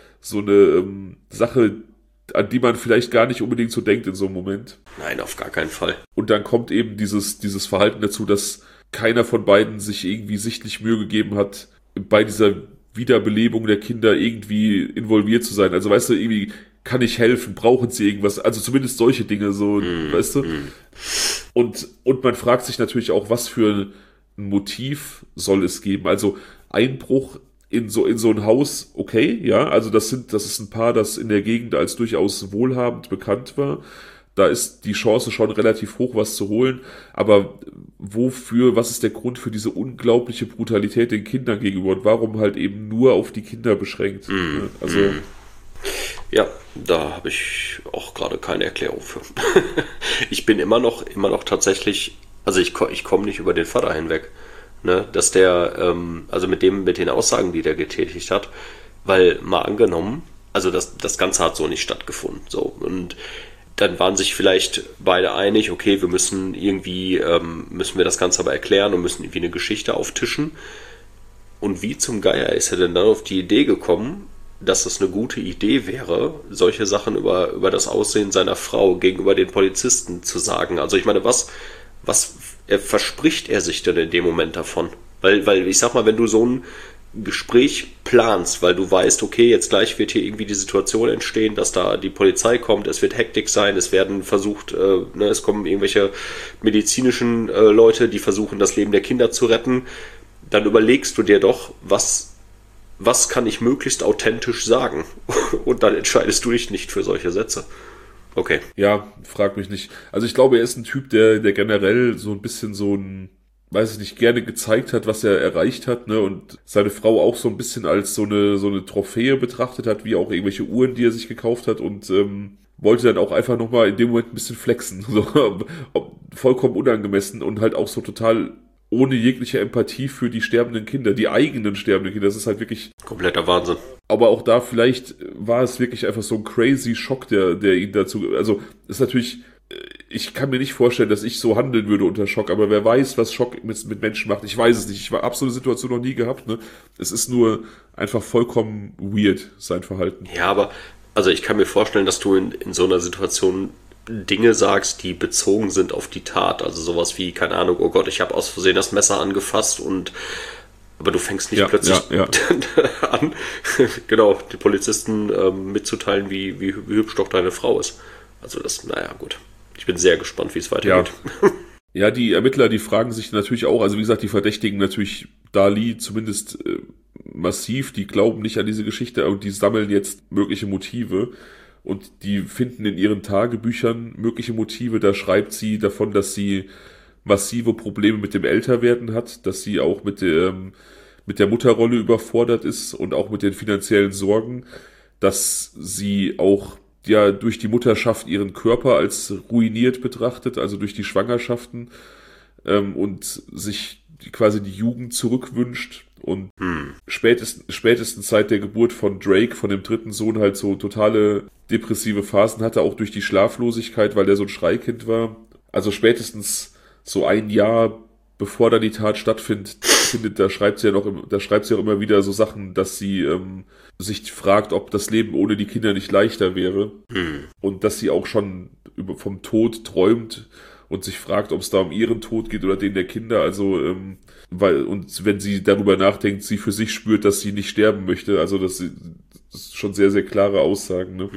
S2: Sache, an die man vielleicht gar nicht unbedingt so denkt in so einem Moment.
S3: Nein, auf gar keinen Fall.
S2: Und dann kommt eben dieses Verhalten dazu, dass keiner von beiden sich irgendwie sichtlich Mühe gegeben hat, bei dieser Wiederbelebung der Kinder irgendwie involviert zu sein. Also weißt du, irgendwie kann ich helfen, brauchen sie irgendwas, also zumindest solche Dinge so, weißt du. Und man fragt sich natürlich auch, was für ein Motiv soll es geben. Also Einbruch in so ein Haus, okay, ja, also das ist ein Paar, das in der Gegend als durchaus wohlhabend bekannt war. Da ist die Chance schon relativ hoch, was zu holen. Aber was ist der Grund für diese unglaubliche Brutalität den Kindern gegenüber? Und warum halt eben nur auf die Kinder beschränkt? Also
S3: ja, da habe ich auch gerade keine Erklärung für. Ich bin immer noch tatsächlich, also ich komme nicht über den Vater hinweg, ne, dass der, also mit den Aussagen, die der getätigt hat, weil mal angenommen, also das Ganze hat so nicht stattgefunden, so, und dann waren sich vielleicht beide einig, okay, wir müssen wir das Ganze aber erklären und müssen irgendwie eine Geschichte auftischen. Und wie zum Geier ist er denn dann auf die Idee gekommen, dass es eine gute Idee wäre, solche Sachen über das Aussehen seiner Frau gegenüber den Polizisten zu sagen? Also ich meine, was verspricht er sich denn in dem Moment davon? Weil ich sag mal, wenn du so ein Gespräch planst, weil du weißt, okay, jetzt gleich wird hier irgendwie die Situation entstehen, dass da die Polizei kommt, es wird Hektik sein, es werden versucht, es kommen irgendwelche medizinischen Leute, die versuchen, das Leben der Kinder zu retten, dann überlegst du dir doch, was kann ich möglichst authentisch sagen? Und dann entscheidest du dich nicht für solche Sätze. Okay.
S2: Ja, frag mich nicht. Also ich glaube, er ist ein Typ, der generell so ein bisschen so ein weiß ich nicht, gerne gezeigt hat, was er erreicht hat, ne, und seine Frau auch so ein bisschen als so eine Trophäe betrachtet hat, wie auch irgendwelche Uhren, die er sich gekauft hat, und wollte dann auch einfach nochmal in dem Moment ein bisschen flexen, so, vollkommen unangemessen und halt auch so total ohne jegliche Empathie für die sterbenden Kinder, die eigenen sterbenden Kinder. Das ist halt wirklich
S3: kompletter Wahnsinn.
S2: Aber auch da vielleicht war es wirklich einfach so ein crazy Schock, der ihn dazu, also ist natürlich, ich kann mir nicht vorstellen, dass ich so handeln würde unter Schock, aber wer weiß, was Schock mit Menschen macht. Ich weiß es nicht. Ich habe so eine Situation noch nie gehabt, ne? Es ist nur einfach vollkommen weird, sein Verhalten.
S3: Ja, aber also ich kann mir vorstellen, dass du in so einer Situation Dinge sagst, die bezogen sind auf die Tat. Also sowas wie, keine Ahnung, oh Gott, ich habe aus Versehen das Messer angefasst aber du fängst nicht plötzlich an, genau, die Polizisten mitzuteilen, wie hübsch doch deine Frau ist. Also das, naja, gut. Ich bin sehr gespannt, wie es weitergeht.
S2: Ja, die Ermittler, die fragen sich natürlich auch, also wie gesagt, die verdächtigen natürlich Dali zumindest massiv, die glauben nicht an diese Geschichte und die sammeln jetzt mögliche Motive und die finden in ihren Tagebüchern mögliche Motive, da schreibt sie davon, dass sie massive Probleme mit dem Älterwerden hat, dass sie auch mit der Mutterrolle überfordert ist und auch mit den finanziellen Sorgen, dass sie auch durch die Mutterschaft ihren Körper als ruiniert betrachtet, also durch die Schwangerschaften, und sich quasi die Jugend zurückwünscht und spätestens seit der Geburt von Drake, von dem dritten Sohn, halt so totale depressive Phasen hatte, auch durch die Schlaflosigkeit, weil der so ein Schreikind war. Also spätestens so ein Jahr bevor dann die Tat stattfindet, da schreibt sie ja auch immer wieder so Sachen, dass sie sich fragt, ob das Leben ohne die Kinder nicht leichter wäre. Und dass sie auch schon vom Tod träumt und sich fragt, ob es da um ihren Tod geht oder den der Kinder. Also, und wenn sie darüber nachdenkt, sie für sich spürt, dass sie nicht sterben möchte. Also das ist schon sehr, sehr klare Aussagen, ne?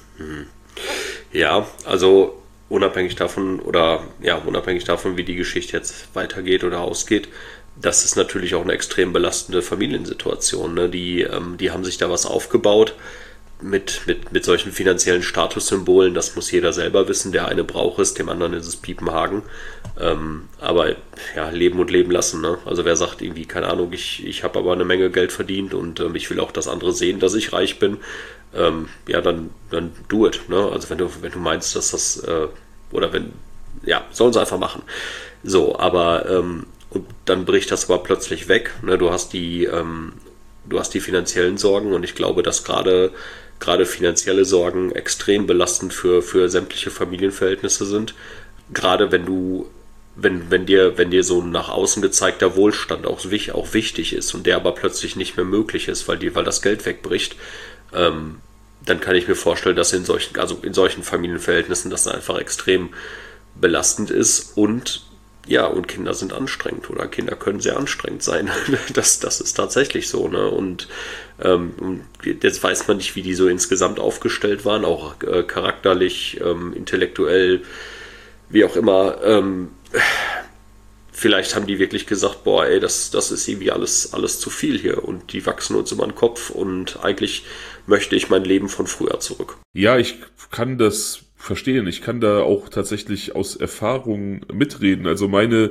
S3: Ja, also unabhängig davon, wie die Geschichte jetzt weitergeht oder ausgeht, das ist natürlich auch eine extrem belastende Familiensituation, ne? Die haben sich da was aufgebaut mit solchen finanziellen Statussymbolen, das muss jeder selber wissen. Der eine braucht es, dem anderen ist es Piepenhagen. Aber ja, leben und leben lassen, ne? Also wer sagt irgendwie, keine Ahnung, ich habe aber eine Menge Geld verdient und ich will auch, dass andere sehen, dass ich reich bin, dann do it, ne? Also wenn du meinst, dass das sollen sie einfach machen. So, aber und dann bricht das aber plötzlich weg, ne? Du hast die finanziellen Sorgen und ich glaube, dass gerade finanzielle Sorgen extrem belastend für sämtliche Familienverhältnisse sind. Gerade wenn dir so ein nach außen gezeigter Wohlstand auch wichtig ist und der aber plötzlich nicht mehr möglich ist, weil das Geld wegbricht, dann kann ich mir vorstellen, dass in solchen Familienverhältnissen das einfach extrem belastend ist und Kinder sind anstrengend oder Kinder können sehr anstrengend sein. Das ist tatsächlich so, ne? Und jetzt weiß man nicht, wie die so insgesamt aufgestellt waren, auch charakterlich, intellektuell, wie auch immer. Vielleicht haben die wirklich gesagt, boah, ey, das ist irgendwie alles zu viel hier und die wachsen uns immer den Kopf und eigentlich möchte ich mein Leben von früher zurück.
S2: Ja, ich kann das verstehen. Ich kann da auch tatsächlich aus Erfahrung mitreden. Also meine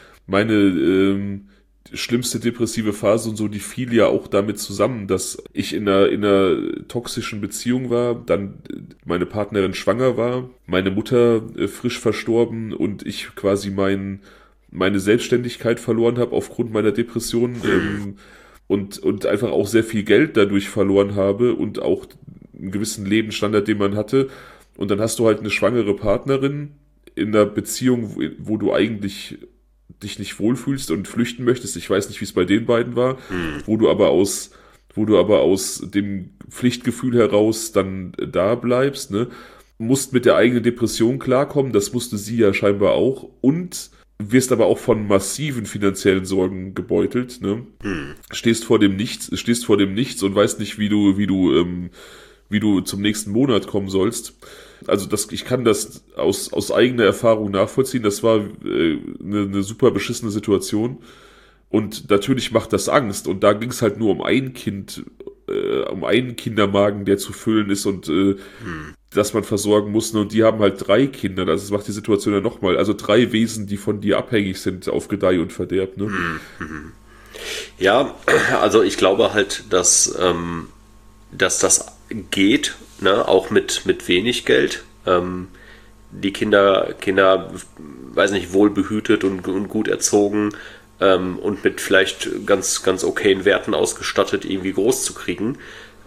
S2: schlimmste depressive Phase und so, die fiel ja auch damit zusammen, dass ich in einer toxischen Beziehung war, dann meine Partnerin schwanger war, meine Mutter frisch verstorben und ich quasi meine Selbstständigkeit verloren habe aufgrund meiner Depression und einfach auch sehr viel Geld dadurch verloren habe und auch einen gewissen Lebensstandard, den man hatte. Und dann hast du halt eine schwangere Partnerin in einer Beziehung, wo du eigentlich dich nicht wohlfühlst und flüchten möchtest. Ich weiß nicht, wie es bei den beiden war, wo du aber aus dem Pflichtgefühl heraus dann da bleibst, ne? Musst mit der eigenen Depression klarkommen, das musste sie ja scheinbar auch, und wirst aber auch von massiven finanziellen Sorgen gebeutelt, ne? Stehst vor dem Nichts und weißt nicht, wie du zum nächsten Monat kommen sollst. Also ich kann das aus eigener Erfahrung nachvollziehen. Das war eine super beschissene Situation. Und natürlich macht das Angst. Und da ging es halt nur um ein Kind, um einen Kindermagen, der zu füllen ist. Und das man versorgen muss. Und die haben halt 3 Kinder. Also das macht die Situation ja nochmal. Also 3 Wesen, die von dir abhängig sind auf Gedeih und Verderb. Ne?
S3: Ja, also ich glaube halt, dass das geht, ne? Auch mit wenig Geld. Die Kinder, weiß nicht, wohlbehütet und gut erzogen und mit vielleicht ganz, ganz okayen Werten ausgestattet irgendwie groß zu kriegen.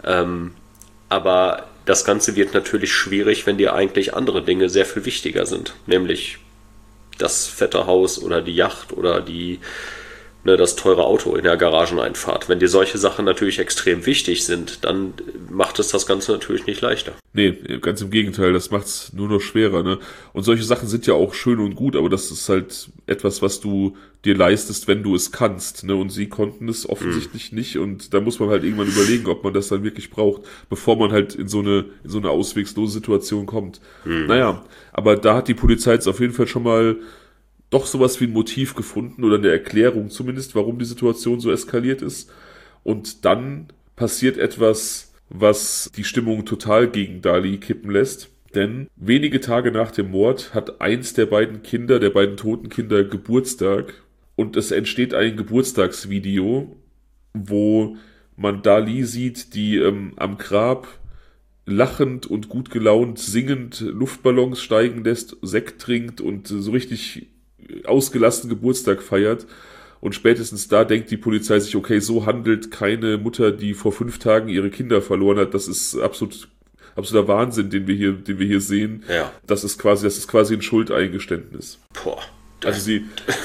S3: Aber das Ganze wird natürlich schwierig, wenn dir eigentlich andere Dinge sehr viel wichtiger sind. Nämlich das fette Haus oder die Yacht oder das teure Auto in der Garageneinfahrt. Wenn dir solche Sachen natürlich extrem wichtig sind, dann macht es das Ganze natürlich nicht leichter.
S2: Nee, ganz im Gegenteil, das macht's nur noch schwerer, ne? Und solche Sachen sind ja auch schön und gut, aber das ist halt etwas, was du dir leistest, wenn du es kannst, ne? Und sie konnten es offensichtlich nicht und da muss man halt irgendwann überlegen, ob man das dann wirklich braucht, bevor man halt in so eine auswegslose Situation kommt. Naja, aber da hat die Polizei jetzt auf jeden Fall schon mal doch sowas wie ein Motiv gefunden oder eine Erklärung zumindest, warum die Situation so eskaliert ist. Und dann passiert etwas, was die Stimmung total gegen Dali kippen lässt. Denn wenige Tage nach dem Mord hat eins der beiden toten Kinder Geburtstag. Und es entsteht ein Geburtstagsvideo, wo man Dali sieht, die am Grab lachend und gut gelaunt, singend Luftballons steigen lässt, Sekt trinkt und so richtig ausgelassen Geburtstag feiert. Und spätestens da denkt die Polizei sich, okay, so handelt keine Mutter, die vor 5 Tagen ihre Kinder verloren hat. Das ist absoluter Wahnsinn, den wir hier sehen.
S3: Ja.
S2: Das ist quasi ein Schuldeingeständnis.
S3: Boah.
S2: Also sie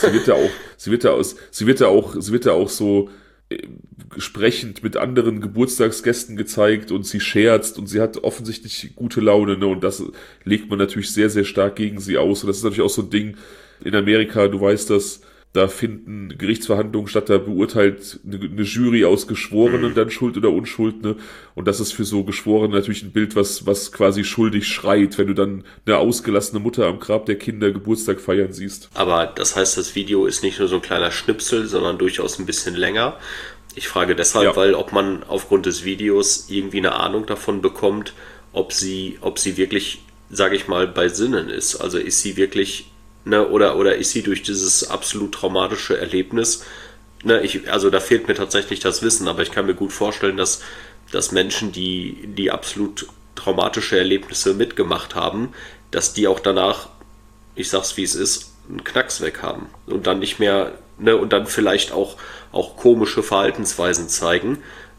S2: wird da auch so sprechend mit anderen Geburtstagsgästen gezeigt und sie scherzt und sie hat offensichtlich gute Laune, ne? Und das legt man natürlich sehr, sehr stark gegen sie aus. Und das ist natürlich auch so ein Ding in Amerika, du weißt das, da finden Gerichtsverhandlungen statt, da beurteilt eine Jury aus Geschworenen dann Schuld oder Unschuld, ne? Und das ist für so Geschworene natürlich ein Bild, was quasi schuldig schreit, wenn du dann eine ausgelassene Mutter am Grab der Kinder Geburtstag feiern siehst.
S3: Aber das heißt, das Video ist nicht nur so ein kleiner Schnipsel, sondern durchaus ein bisschen länger. Ich frage deshalb, weil ob man aufgrund des Videos irgendwie eine Ahnung davon bekommt, ob sie wirklich, sage ich mal, bei Sinnen ist. Also ist sie wirklich, ne, oder ist sie durch dieses absolut traumatische Erlebnis, ne, also da fehlt mir tatsächlich das Wissen, aber ich kann mir gut vorstellen, dass Menschen, die absolut traumatische Erlebnisse mitgemacht haben, dass die auch danach, ich sag's wie es ist, einen Knacks weg haben und dann nicht mehr, ne, und dann vielleicht auch komische Verhaltensweisen zeigen.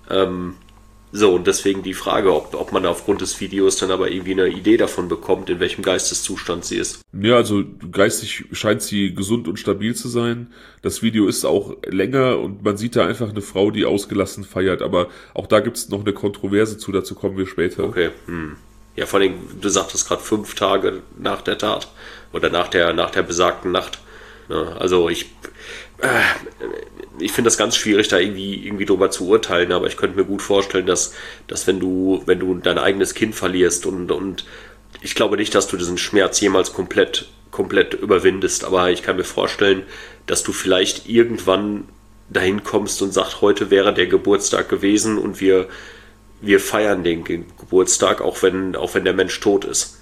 S3: So, und deswegen die Frage, ob man aufgrund des Videos dann aber irgendwie eine Idee davon bekommt, in welchem Geisteszustand sie ist.
S2: Ja, also geistig scheint sie gesund und stabil zu sein. Das Video ist auch länger und man sieht da einfach eine Frau, die ausgelassen feiert. Aber auch da gibt es noch eine Kontroverse zu, dazu kommen wir später.
S3: Okay, Ja, vor allem, du sagtest gerade 5 Tage nach der Tat oder nach der besagten Nacht. Ja, also ich finde das ganz schwierig, da irgendwie drüber zu urteilen, aber ich könnte mir gut vorstellen, dass wenn du dein eigenes Kind verlierst und ich glaube nicht, dass du diesen Schmerz jemals komplett überwindest, aber ich kann mir vorstellen, dass du vielleicht irgendwann dahin kommst und sagst, heute wäre der Geburtstag gewesen und wir feiern den Geburtstag, auch wenn der Mensch tot ist.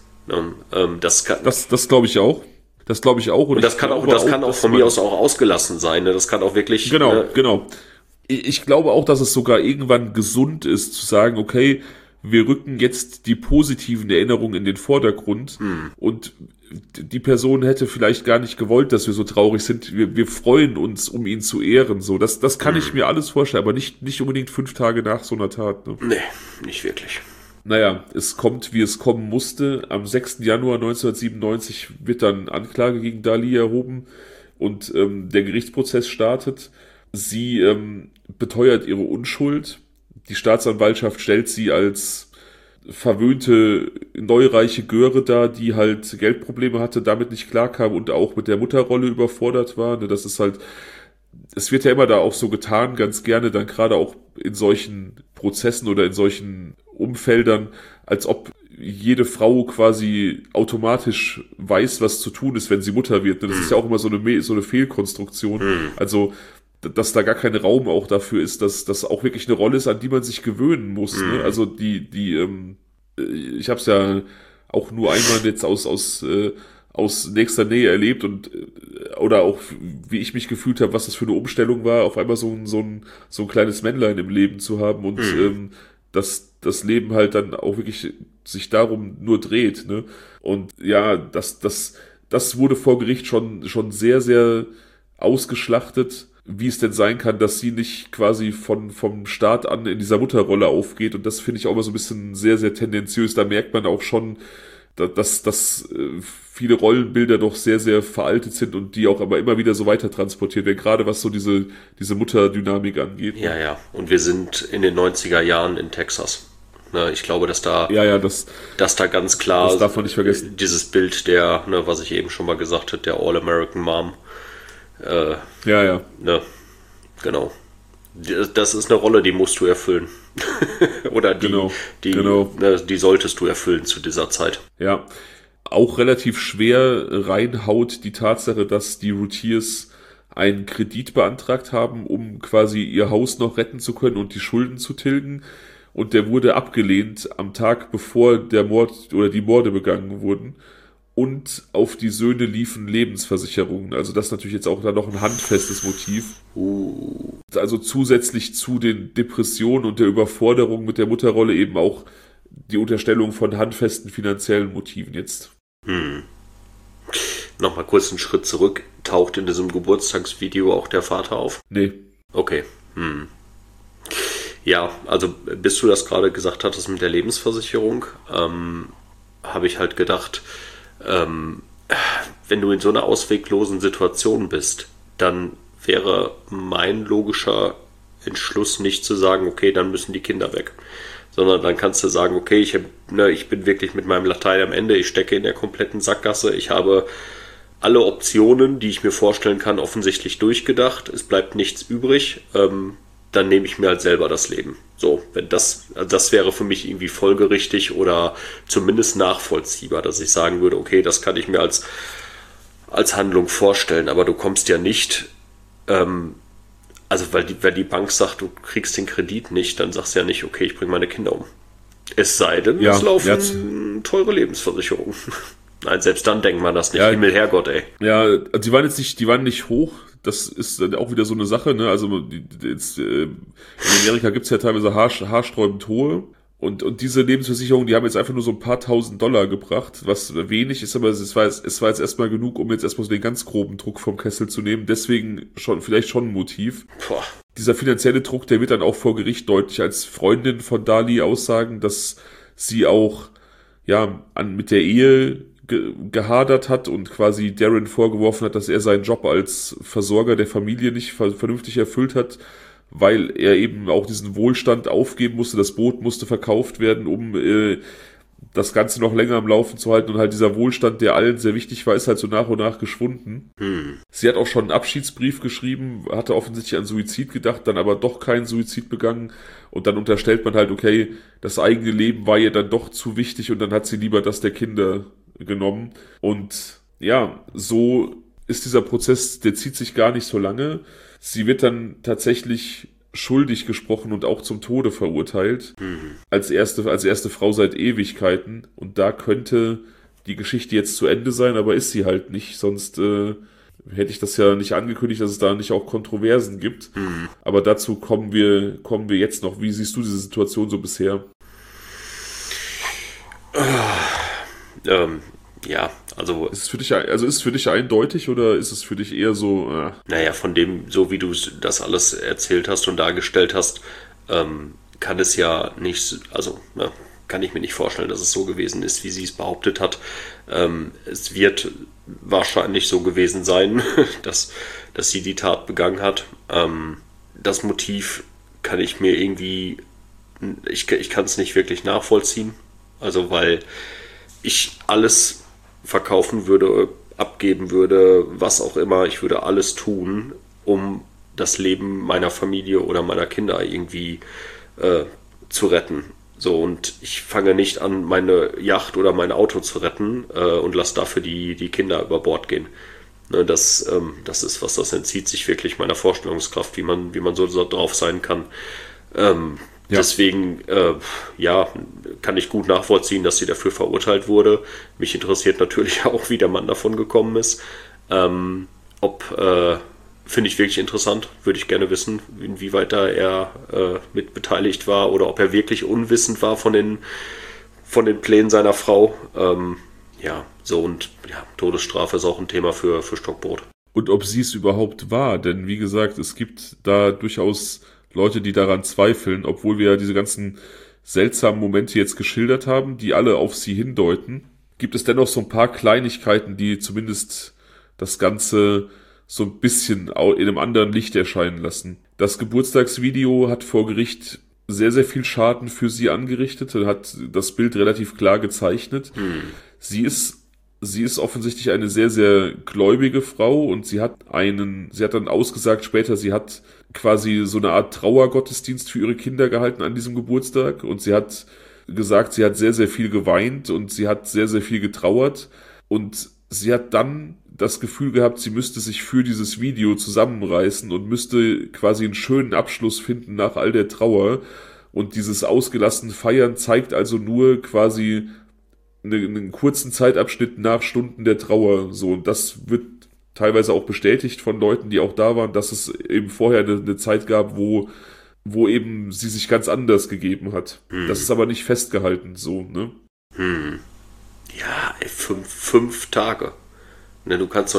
S2: Das glaube ich auch. Das glaube ich auch.
S3: Und das kann auch von mir aus auch ausgelassen sein. Ne? Das kann auch wirklich...
S2: Genau. Ich glaube auch, dass es sogar irgendwann gesund ist, zu sagen, okay, wir rücken jetzt die positiven Erinnerungen in den Vordergrund und die Person hätte vielleicht gar nicht gewollt, dass wir so traurig sind. Wir freuen uns, um ihn zu ehren. So, das kann ich mir alles vorstellen, aber nicht unbedingt 5 Tage nach so einer Tat. Ne?
S3: Nee, nicht wirklich.
S2: Naja, es kommt, wie es kommen musste. Am 6. Januar 1997 wird dann Anklage gegen Dali erhoben und der Gerichtsprozess startet. Sie beteuert ihre Unschuld. Die Staatsanwaltschaft stellt sie als verwöhnte, neureiche Göre dar, die halt Geldprobleme hatte, damit nicht klarkam und auch mit der Mutterrolle überfordert war. Das ist halt, es wird ja immer da auch so getan, ganz gerne dann gerade auch in solchen Prozessen oder in solchen Umfeldern, als ob jede Frau quasi automatisch weiß, was zu tun ist, wenn sie Mutter wird. Das ist ja auch immer so eine Fehlkonstruktion. Also, dass da gar kein Raum auch dafür ist, dass das auch wirklich eine Rolle ist, an die man sich gewöhnen muss. Ne? Also ich habe es ja auch nur einmal jetzt aus nächster Nähe erlebt und oder auch wie ich mich gefühlt habe, was das für eine Umstellung war, auf einmal so ein kleines Männlein im Leben zu haben und dass das Leben halt dann auch wirklich sich darum nur dreht, ne? Und ja, das wurde vor Gericht schon sehr, sehr ausgeschlachtet, wie es denn sein kann, dass sie nicht quasi vom Start an in dieser Mutterrolle aufgeht. Und das finde ich auch immer so ein bisschen sehr, sehr tendenziös. Da merkt man auch schon, dass viele Rollenbilder doch sehr, sehr veraltet sind und die auch aber immer wieder so weiter transportiert werden, gerade was so diese Mutterdynamik angeht.
S3: Ja, ja. Und wir sind in den 90er Jahren in Texas. Ne, ich glaube, dass da ganz klar
S2: das darf man nicht vergessen.
S3: Dieses Bild der, ne, was ich eben schon mal gesagt habe, der All-American Mom.
S2: Ja.
S3: Ne, genau. Das ist eine Rolle, die musst du erfüllen. Oder die solltest du erfüllen zu dieser Zeit.
S2: Ja, auch relativ schwer reinhaut die Tatsache, dass die Routiers einen Kredit beantragt haben, um quasi ihr Haus noch retten zu können und die Schulden zu tilgen. Und der wurde abgelehnt am Tag, bevor der Mord oder die Morde begangen wurden. Und auf die Söhne liefen Lebensversicherungen. Also das ist natürlich jetzt auch da noch ein handfestes Motiv. Also zusätzlich zu den Depressionen und der Überforderung mit der Mutterrolle eben auch die Unterstellung von handfesten finanziellen Motiven jetzt.
S3: Nochmal kurz einen Schritt zurück. Taucht in diesem Geburtstagsvideo auch der Vater auf?
S2: Nee.
S3: Okay. Ja, also bis du das gerade gesagt hattest mit der Lebensversicherung, habe ich halt gedacht, wenn du in so einer ausweglosen Situation bist, dann wäre mein logischer Entschluss nicht zu sagen, okay, dann müssen die Kinder weg. Sondern dann kannst du sagen, okay, ich bin wirklich mit meinem Latein am Ende, ich stecke in der kompletten Sackgasse, ich habe alle Optionen, die ich mir vorstellen kann, offensichtlich durchgedacht, es bleibt nichts übrig, dann nehme ich mir halt selber das Leben. So, wenn das wäre für mich irgendwie folgerichtig oder zumindest nachvollziehbar, dass ich sagen würde, okay, das kann ich mir als Handlung vorstellen, aber du kommst ja nicht, also weil die Bank sagt, du kriegst den Kredit nicht, dann sagst du ja nicht, okay, ich bringe meine Kinder um. Es sei denn, es laufen teure Lebensversicherungen. Nein, selbst dann denkt man das nicht. Himmel, Herrgott, ey.
S2: Ja, also die waren nicht hoch. Das ist dann auch wieder so eine Sache, ne? Also in Amerika gibt's ja teilweise haarsträubend hohe. Und diese Lebensversicherungen, die haben jetzt einfach nur so ein paar $1000 gebracht, was wenig ist, aber es war jetzt erstmal genug, um jetzt erstmal so den ganz groben Druck vom Kessel zu nehmen. Deswegen vielleicht schon ein Motiv.
S3: Boah.
S2: Dieser finanzielle Druck, der wird dann auch vor Gericht deutlich, als Freundin von Dali aussagen, dass sie auch mit der Ehe gehadert hat und quasi Darren vorgeworfen hat, dass er seinen Job als Versorger der Familie nicht vernünftig erfüllt hat, weil er eben auch diesen Wohlstand aufgeben musste, das Boot musste verkauft werden, um das Ganze noch länger am Laufen zu halten, und halt dieser Wohlstand, der allen sehr wichtig war, ist halt so nach und nach geschwunden. Sie hat auch schon einen Abschiedsbrief geschrieben, hatte offensichtlich an Suizid gedacht, dann aber doch keinen Suizid begangen, und dann unterstellt man halt, okay, das eigene Leben war ihr dann doch zu wichtig und dann hat sie lieber das der Kinder genommen. Und ja, so ist dieser Prozess, der zieht sich gar nicht so lange. Sie wird dann tatsächlich schuldig gesprochen und auch zum Tode verurteilt. Als erste Frau seit Ewigkeiten. Und da könnte die Geschichte jetzt zu Ende sein, aber ist sie halt nicht. Sonst hätte ich das ja nicht angekündigt, dass es da nicht auch Kontroversen gibt. Aber dazu kommen wir jetzt noch. Wie siehst du diese Situation so bisher?
S3: Ja, also...
S2: Ist es für dich eindeutig oder ist es für dich eher so...
S3: Naja, von dem, so wie du das alles erzählt hast und dargestellt hast, kann es ja nicht... Also, kann ich mir nicht vorstellen, dass es so gewesen ist, wie sie es behauptet hat. Es wird wahrscheinlich so gewesen sein, dass sie die Tat begangen hat. Das Motiv kann ich mir irgendwie... Ich kann es nicht wirklich nachvollziehen. Also, weil ich alles verkaufen würde, abgeben würde, was auch immer. Ich würde alles tun, um das Leben meiner Familie oder meiner Kinder irgendwie zu retten. So, und ich fange nicht an, meine Yacht oder mein Auto zu retten und lasse dafür die Kinder über Bord gehen. Ne, das ist was, das entzieht sich wirklich meiner Vorstellungskraft, wie man so drauf sein kann.
S2: Ja.
S3: Deswegen, kann ich gut nachvollziehen, dass sie dafür verurteilt wurde. Mich interessiert natürlich auch, wie der Mann davon gekommen ist. Finde ich wirklich interessant, würde ich gerne wissen, inwieweit da er mit beteiligt war oder ob er wirklich unwissend war von den Plänen seiner Frau. Todesstrafe ist auch ein Thema für Stockbrot.
S2: Und ob sie es überhaupt war, denn wie gesagt, es gibt da durchaus Leute, die daran zweifeln, obwohl wir ja diese ganzen seltsamen Momente jetzt geschildert haben, die alle auf sie hindeuten, gibt es dennoch so ein paar Kleinigkeiten, die zumindest das Ganze so ein bisschen in einem anderen Licht erscheinen lassen. Das Geburtstagsvideo hat vor Gericht sehr, sehr viel Schaden für sie angerichtet, hat das Bild relativ klar gezeichnet. Sie ist offensichtlich eine sehr, sehr gläubige Frau und sie hat dann ausgesagt später, sie hat quasi so eine Art Trauergottesdienst für ihre Kinder gehalten an diesem Geburtstag und sie hat gesagt, sie hat sehr, sehr viel geweint und sie hat sehr, sehr viel getrauert und sie hat dann das Gefühl gehabt, sie müsste sich für dieses Video zusammenreißen und müsste quasi einen schönen Abschluss finden nach all der Trauer. Und dieses ausgelassene Feiern zeigt also nur quasi einen kurzen Zeitabschnitt nach Stunden der Trauer. So, und das wird teilweise auch bestätigt von Leuten, die auch da waren, dass es eben vorher eine Zeit gab, wo eben sie sich ganz anders gegeben hat. Das ist aber nicht festgehalten, so, ne?
S3: Ja, 5 Tage. Ne, du kannst so,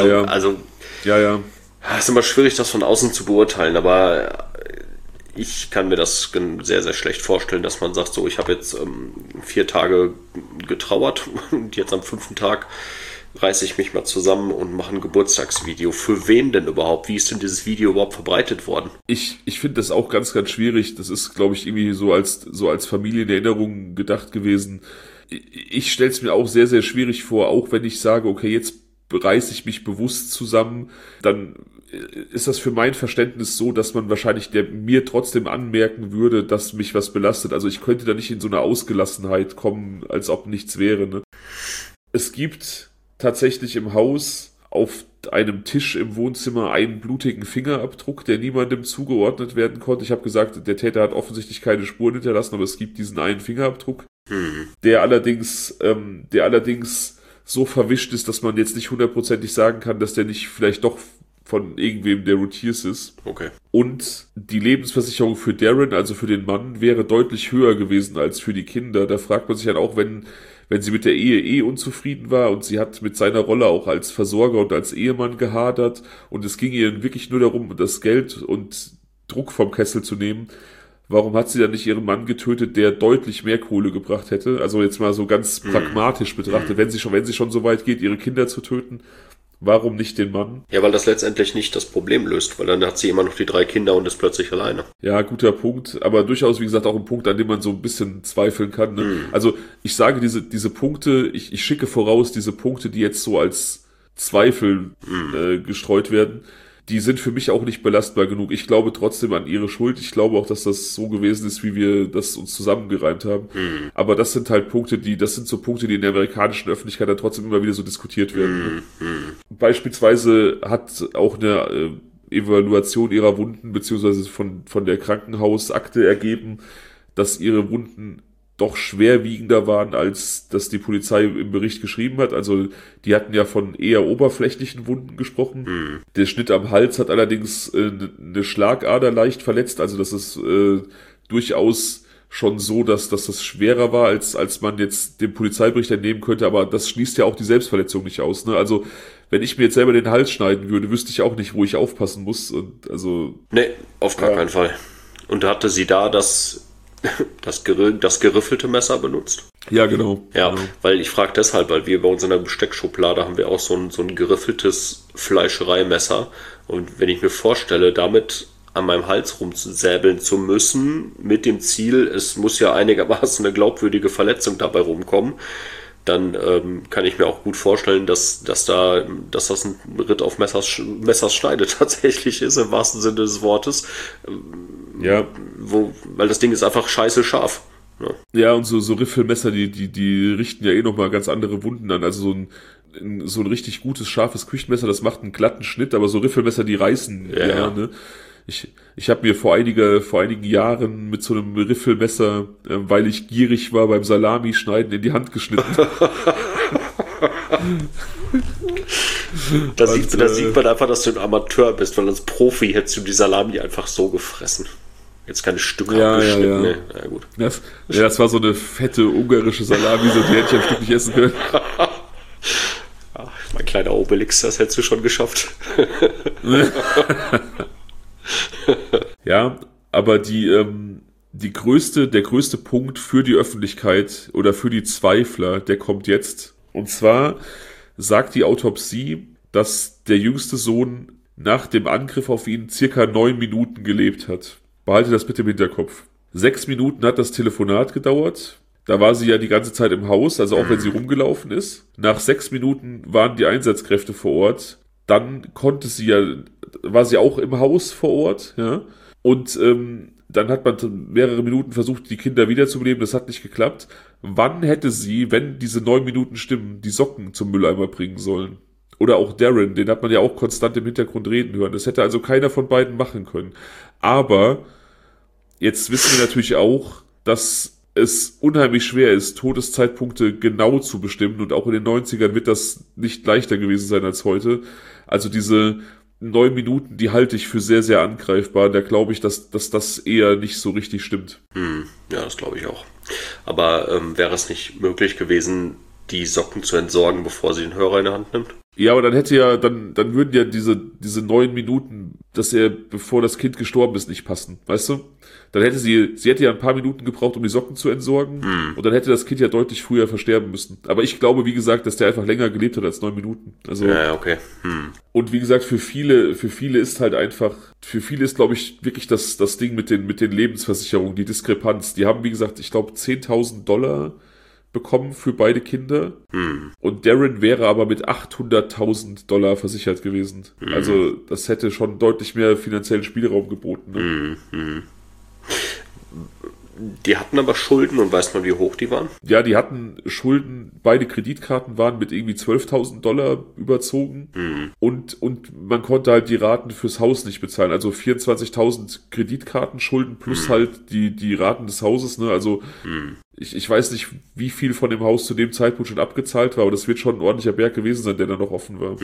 S2: Ja.
S3: Es ist immer schwierig, das von außen zu beurteilen, aber ich kann mir das sehr, sehr schlecht vorstellen, dass man sagt, so, ich habe jetzt 4 Tage getrauert und jetzt am 5. Tag reiße ich mich mal zusammen und mache ein Geburtstagsvideo. Für wen denn überhaupt? Wie ist denn dieses Video überhaupt verbreitet worden?
S2: Ich finde das auch ganz, ganz schwierig. Das ist, glaube ich, irgendwie so als Familienerinnerung gedacht gewesen. Ich stelle es mir auch sehr, sehr schwierig vor, auch wenn ich sage, okay, jetzt reiße ich mich bewusst zusammen, dann ist das für mein Verständnis so, dass man wahrscheinlich mir trotzdem anmerken würde, dass mich was belastet. Also ich könnte da nicht in so eine Ausgelassenheit kommen, als ob nichts wäre. Ne? Es gibt tatsächlich im Haus auf einem Tisch im Wohnzimmer einen blutigen Fingerabdruck, der niemandem zugeordnet werden konnte. Ich habe gesagt, der Täter hat offensichtlich keine Spuren hinterlassen, aber es gibt diesen einen Fingerabdruck, der allerdings so verwischt ist, dass man jetzt nicht hundertprozentig sagen kann, dass der nicht vielleicht doch von irgendwem der Routiers ist.
S3: Okay.
S2: Und die Lebensversicherung für Darren, also für den Mann, wäre deutlich höher gewesen als für die Kinder. Da fragt man sich halt auch, wenn sie mit der Ehe unzufrieden war und sie hat mit seiner Rolle auch als Versorger und als Ehemann gehadert und es ging ihr wirklich nur darum, das Geld und Druck vom Kessel zu nehmen. Warum hat sie dann nicht ihren Mann getötet, der deutlich mehr Kohle gebracht hätte? Also jetzt mal so ganz pragmatisch betrachtet, wenn sie schon so weit geht, ihre Kinder zu töten, warum nicht den Mann?
S3: Ja, weil das letztendlich nicht das Problem löst, weil dann hat sie immer noch die 3 Kinder und ist plötzlich alleine.
S2: Ja, guter Punkt, aber durchaus, wie gesagt, auch ein Punkt, an dem man so ein bisschen zweifeln kann. Ne? Also ich sage, diese Punkte, ich schicke voraus, diese Punkte, die jetzt so als Zweifel gestreut werden, die sind für mich auch nicht belastbar genug. Ich glaube trotzdem an ihre Schuld. Ich glaube auch, dass das so gewesen ist, wie wir das uns zusammengereimt haben. Aber das sind halt Punkte, die in der amerikanischen Öffentlichkeit dann trotzdem immer wieder so diskutiert werden. Beispielsweise hat auch eine Evaluation ihrer Wunden, beziehungsweise von der Krankenhausakte ergeben, dass ihre Wunden doch schwerwiegender waren, als das die Polizei im Bericht geschrieben hat. Also die hatten ja von eher oberflächlichen Wunden gesprochen. Der Schnitt am Hals hat allerdings eine Schlagader leicht verletzt. Also das ist durchaus schon so, dass das schwerer war, als man jetzt dem Polizeibericht entnehmen könnte. Aber das schließt ja auch die Selbstverletzung nicht aus. Ne? Also wenn ich mir jetzt selber den Hals schneiden würde, wüsste ich auch nicht, wo ich aufpassen muss. Und also
S3: nee, auf gar keinen Fall. Und hatte sie da das geriffelte Messer benutzt?
S2: Ja, genau.
S3: Ja,
S2: genau.
S3: Weil ich frage deshalb, weil wir bei uns in der Besteckschublade haben wir auch so ein geriffeltes Fleischereimesser. Und wenn ich mir vorstelle, damit an meinem Hals rumsäbeln zu müssen, mit dem Ziel, es muss ja einigermaßen eine glaubwürdige Verletzung dabei rumkommen, dann kann ich mir auch gut vorstellen, dass das ein Ritt auf Messers Schneide tatsächlich ist, im wahrsten Sinne des Wortes.
S2: Ja.
S3: Weil das Ding ist einfach scheiße scharf. Ja,
S2: ja, und so Riffelmesser, die richten ja nochmal ganz andere Wunden an. Also so ein richtig gutes, scharfes Küchenmesser, das macht einen glatten Schnitt, aber so Riffelmesser, die reißen,
S3: ja.
S2: Ne? Ich habe mir vor einigen Jahren mit so einem Riffelmesser, weil ich gierig war beim Salami-Schneiden, in die Hand geschnitten.
S3: Da sieht man einfach, dass du ein Amateur bist, weil als Profi hättest du die Salami einfach so gefressen. Jetzt keine Stücke abgeschnitten.
S2: Ja.
S3: Nee. Ja, gut.
S2: Das war so eine fette ungarische Salami, so die hätte ich am Stück nicht essen können.
S3: Ach, mein kleiner Obelix, das hättest du schon geschafft.
S2: Ja, aber der größte Punkt für die Öffentlichkeit oder für die Zweifler, der kommt jetzt. Und zwar sagt die Autopsie, dass der jüngste Sohn nach dem Angriff auf ihn circa 9 Minuten gelebt hat. Behalte das bitte im Hinterkopf. 6 Minuten hat das Telefonat gedauert. Da war sie ja die ganze Zeit im Haus, also auch wenn sie rumgelaufen ist. Nach 6 Minuten waren die Einsatzkräfte vor Ort. Dann war sie auch im Haus vor Ort, ja. Und dann hat man mehrere Minuten versucht, die Kinder wiederzubeleben. Das hat nicht geklappt. Wann hätte sie, wenn diese 9 Minuten stimmen, die Socken zum Mülleimer bringen sollen? Oder auch Darren, den hat man ja auch konstant im Hintergrund reden hören. Das hätte also keiner von beiden machen können. Aber jetzt wissen wir natürlich auch, dass es unheimlich schwer ist, Todeszeitpunkte genau zu bestimmen. Und auch in den 90ern wird das nicht leichter gewesen sein als heute. Also diese 9 Minuten, die halte ich für sehr, sehr angreifbar. Da glaube ich, dass das eher nicht so richtig stimmt.
S3: Ja, das glaube ich auch. Aber wäre es nicht möglich gewesen, die Socken zu entsorgen, bevor sie den Hörer in der Hand nimmt?
S2: Ja, aber dann würden ja diese 9 Minuten, bevor das Kind gestorben ist, nicht passen, weißt du? Dann hätte sie hätte ja ein paar Minuten gebraucht, um die Socken zu entsorgen, und dann hätte das Kind ja deutlich früher versterben müssen. Aber ich glaube, wie gesagt, dass der einfach länger gelebt hat als 9 Minuten. Also,
S3: ja, okay.
S2: Und wie gesagt, für viele ist halt einfach, glaube ich, wirklich das Ding mit den Lebensversicherungen, die Diskrepanz. Die haben, wie gesagt, ich glaube, $10.000 bekommen für beide Kinder. Und Darren wäre aber mit $800.000 versichert gewesen. Also das hätte schon deutlich mehr finanziellen Spielraum geboten. Ne?
S3: Die hatten aber Schulden, und weiß man, wie hoch die waren?
S2: Ja, die hatten Schulden, beide Kreditkarten waren mit irgendwie $12.000 überzogen, und man konnte halt die Raten fürs Haus nicht bezahlen, also 24.000 Kreditkartenschulden plus halt die Raten des Hauses, ne, also ich weiß nicht, wie viel von dem Haus zu dem Zeitpunkt schon abgezahlt war, aber das wird schon ein ordentlicher Berg gewesen sein, der da noch offen war.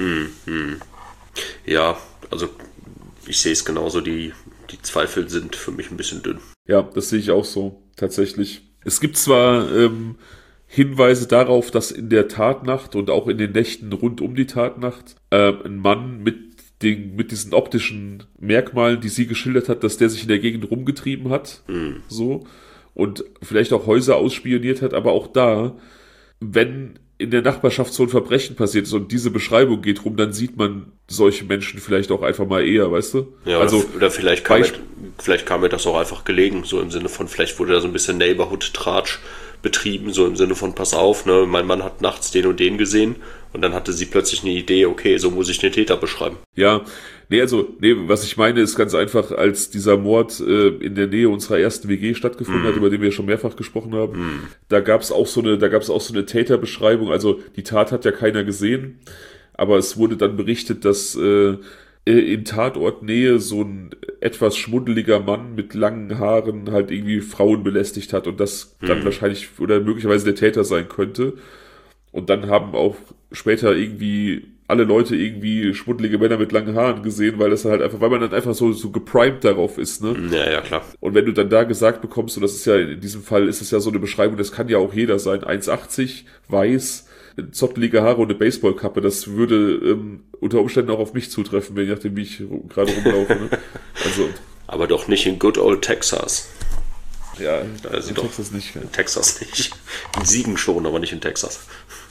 S3: Ja, also ich sehe es genauso, die Zweifel sind für mich ein bisschen dünn.
S2: Ja, das sehe ich auch so, tatsächlich. Es gibt zwar Hinweise darauf, dass in der Tatnacht und auch in den Nächten rund um die Tatnacht ein Mann mit diesen optischen Merkmalen, die sie geschildert hat, dass der sich in der Gegend rumgetrieben hat, so, und vielleicht auch Häuser ausspioniert hat, aber auch da, wenn in der Nachbarschaft so ein Verbrechen passiert ist und diese Beschreibung geht rum, dann sieht man solche Menschen vielleicht auch einfach mal eher, weißt du?
S3: Ja, also, oder vielleicht kam mir das auch einfach gelegen, so im Sinne von, vielleicht wurde da so ein bisschen Neighborhood-Tratsch betrieben, so im Sinne von, pass auf, ne, mein Mann hat nachts den und den gesehen, und dann hatte sie plötzlich eine Idee, okay, so muss ich den Täter beschreiben.
S2: Ja, was ich meine ist ganz einfach, als dieser Mord in der Nähe unserer ersten WG stattgefunden hat, über den wir schon mehrfach gesprochen haben, da gab es auch so eine Täterbeschreibung, also die Tat hat ja keiner gesehen, aber es wurde dann berichtet, dass in Tatortnähe so ein etwas schmuddeliger Mann mit langen Haaren halt irgendwie Frauen belästigt hat und das dann wahrscheinlich oder möglicherweise der Täter sein könnte. Und dann haben auch später irgendwie alle Leute irgendwie schmuddelige Männer mit langen Haaren gesehen, weil man dann einfach so geprimed darauf ist, ne?
S3: Ja, klar.
S2: Und wenn du dann da gesagt bekommst, und das ist ja, in diesem Fall ist es ja so eine Beschreibung, das kann ja auch jeder sein, 1,80, weiß, zottelige Haare und eine Baseballkappe, das würde unter Umständen auch auf mich zutreffen, je nachdem, wie ich gerade rumlaufe, ne? Also.
S3: Aber doch nicht in good old Texas.
S2: Ja, in Texas nicht.
S3: In Texas nicht. In Siegen schon, aber nicht in Texas.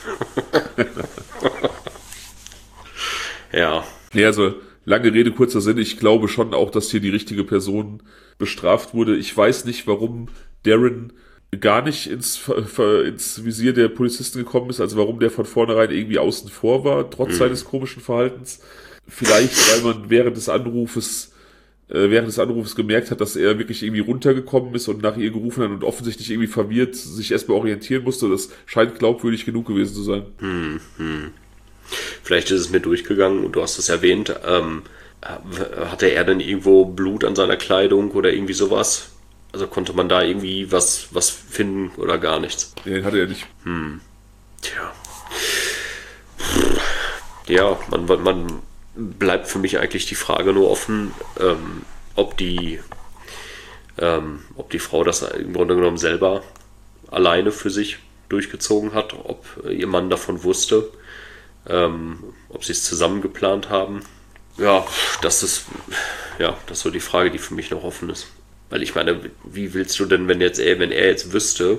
S3: Ja.
S2: Nee, also lange Rede, kurzer Sinn. Ich glaube schon auch, dass hier die richtige Person bestraft wurde. Ich weiß nicht, warum Darren gar nicht ins Visier der Polizisten gekommen ist, also warum der von vornherein irgendwie außen vor war, trotz seines komischen Verhaltens. Vielleicht, weil man während des Anrufes gemerkt hat, dass er wirklich irgendwie runtergekommen ist und nach ihr gerufen hat und offensichtlich irgendwie verwirrt sich erstmal orientieren musste. Das scheint glaubwürdig genug gewesen zu sein.
S3: Vielleicht ist es mir durchgegangen, und du hast es erwähnt, Hatte er denn irgendwo Blut an seiner Kleidung oder irgendwie sowas? Also konnte man da irgendwie was finden oder gar nichts?
S2: Ja, den hatte er nicht.
S3: Tja. Ja, man bleibt für mich eigentlich die Frage nur offen, ob die Frau das im Grunde genommen selber alleine für sich durchgezogen hat, ob ihr Mann davon wusste, ob sie es zusammen geplant haben. Ja, das ist so die Frage, die für mich noch offen ist. Weil ich meine, wie willst du denn, wenn er jetzt wüsste,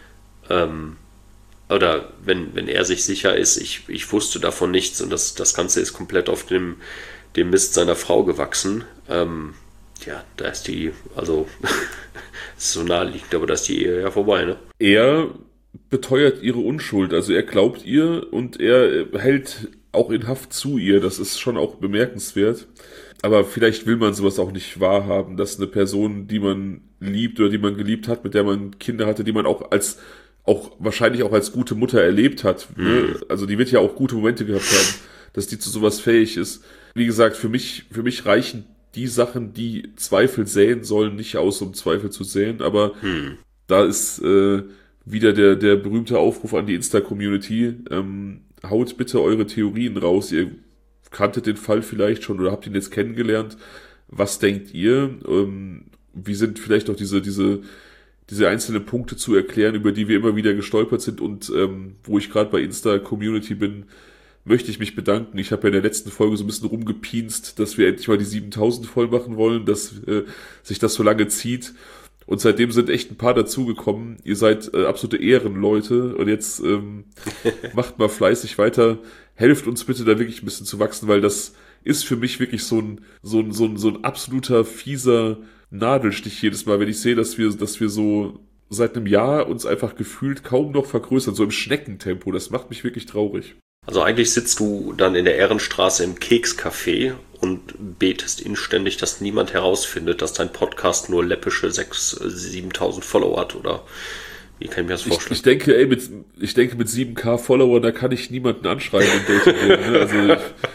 S3: oder wenn er sich sicher ist, ich wusste davon nichts und das Ganze ist komplett auf dem Mist seiner Frau gewachsen, da ist die, also ist so naheliegend, aber da ist die Ehe ja vorbei, ne?
S2: Er beteuert ihre Unschuld, also er glaubt ihr und er hält auch in Haft zu ihr, das ist schon auch bemerkenswert. Aber vielleicht will man sowas auch nicht wahrhaben, dass eine Person, die man liebt oder die man geliebt hat, mit der man Kinder hatte, die man auch wahrscheinlich auch als gute Mutter erlebt hat, ne? Also die wird ja auch gute Momente gehabt haben, dass die zu sowas fähig ist. Wie gesagt, für mich reichen die Sachen, die Zweifel säen sollen, nicht aus, um Zweifel zu säen, aber da ist wieder der berühmte Aufruf an die Insta-Community, haut bitte eure Theorien raus, ihr kanntet den Fall vielleicht schon oder habt ihn jetzt kennengelernt, was denkt ihr, wie sind vielleicht auch diese einzelnen Punkte zu erklären, über die wir immer wieder gestolpert sind und wo ich gerade bei Insta-Community bin, möchte ich mich bedanken. Ich habe ja in der letzten Folge so ein bisschen rumgepienst, dass wir endlich mal die 7000 voll machen wollen, dass sich das so lange zieht. Und seitdem sind echt ein paar dazugekommen. Ihr seid absolute Ehrenleute und jetzt macht mal fleißig weiter. Helft uns bitte da wirklich ein bisschen zu wachsen, weil das ist für mich wirklich so ein absoluter fieser Nadelstich jedes Mal, wenn ich sehe, dass wir so seit einem Jahr uns einfach gefühlt kaum noch vergrößern, so im Schneckentempo. Das macht mich wirklich traurig.
S3: Also eigentlich sitzt du dann in der Ehrenstraße im Kekscafé und betest inständig, dass niemand herausfindet, dass dein Podcast nur läppische 6.000, 7.000 Follower hat, oder wie kann ich mir das vorstellen?
S2: Ich denke mit 7K Follower, da kann ich niemanden anschreiben und daten gehen, ne? Also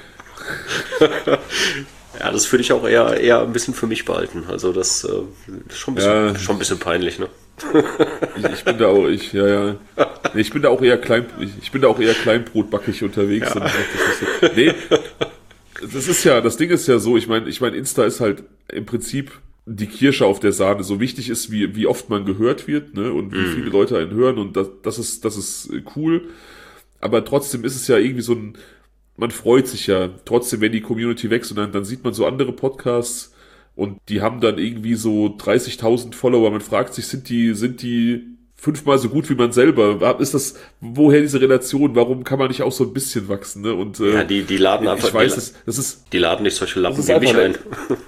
S3: ja, das würde ich auch eher ein bisschen für mich behalten. Also das ist schon ein bisschen peinlich, ne?
S2: Ich bin da auch, Nee, ich bin da auch eher kleinbrotbackig unterwegs.
S3: Ja.
S2: Nee, das Ding ist ja so, ich meine, Insta ist halt im Prinzip die Kirsche auf der Sahne. So wichtig ist, wie oft man gehört wird, ne, und wie viele Leute einen hören, und das ist cool. Aber trotzdem ist es ja irgendwie man freut sich ja trotzdem, wenn die Community wächst, und dann sieht man so andere Podcasts und die haben dann irgendwie so 30.000 Follower. Man fragt sich, sind die 5-mal so gut wie man selber? Woher diese Relation? Warum kann man nicht auch so ein bisschen wachsen, ne? Und
S3: ja, die laden einfach.
S2: Ich weiß, die
S3: laden nicht solche Lappen wie mich ein.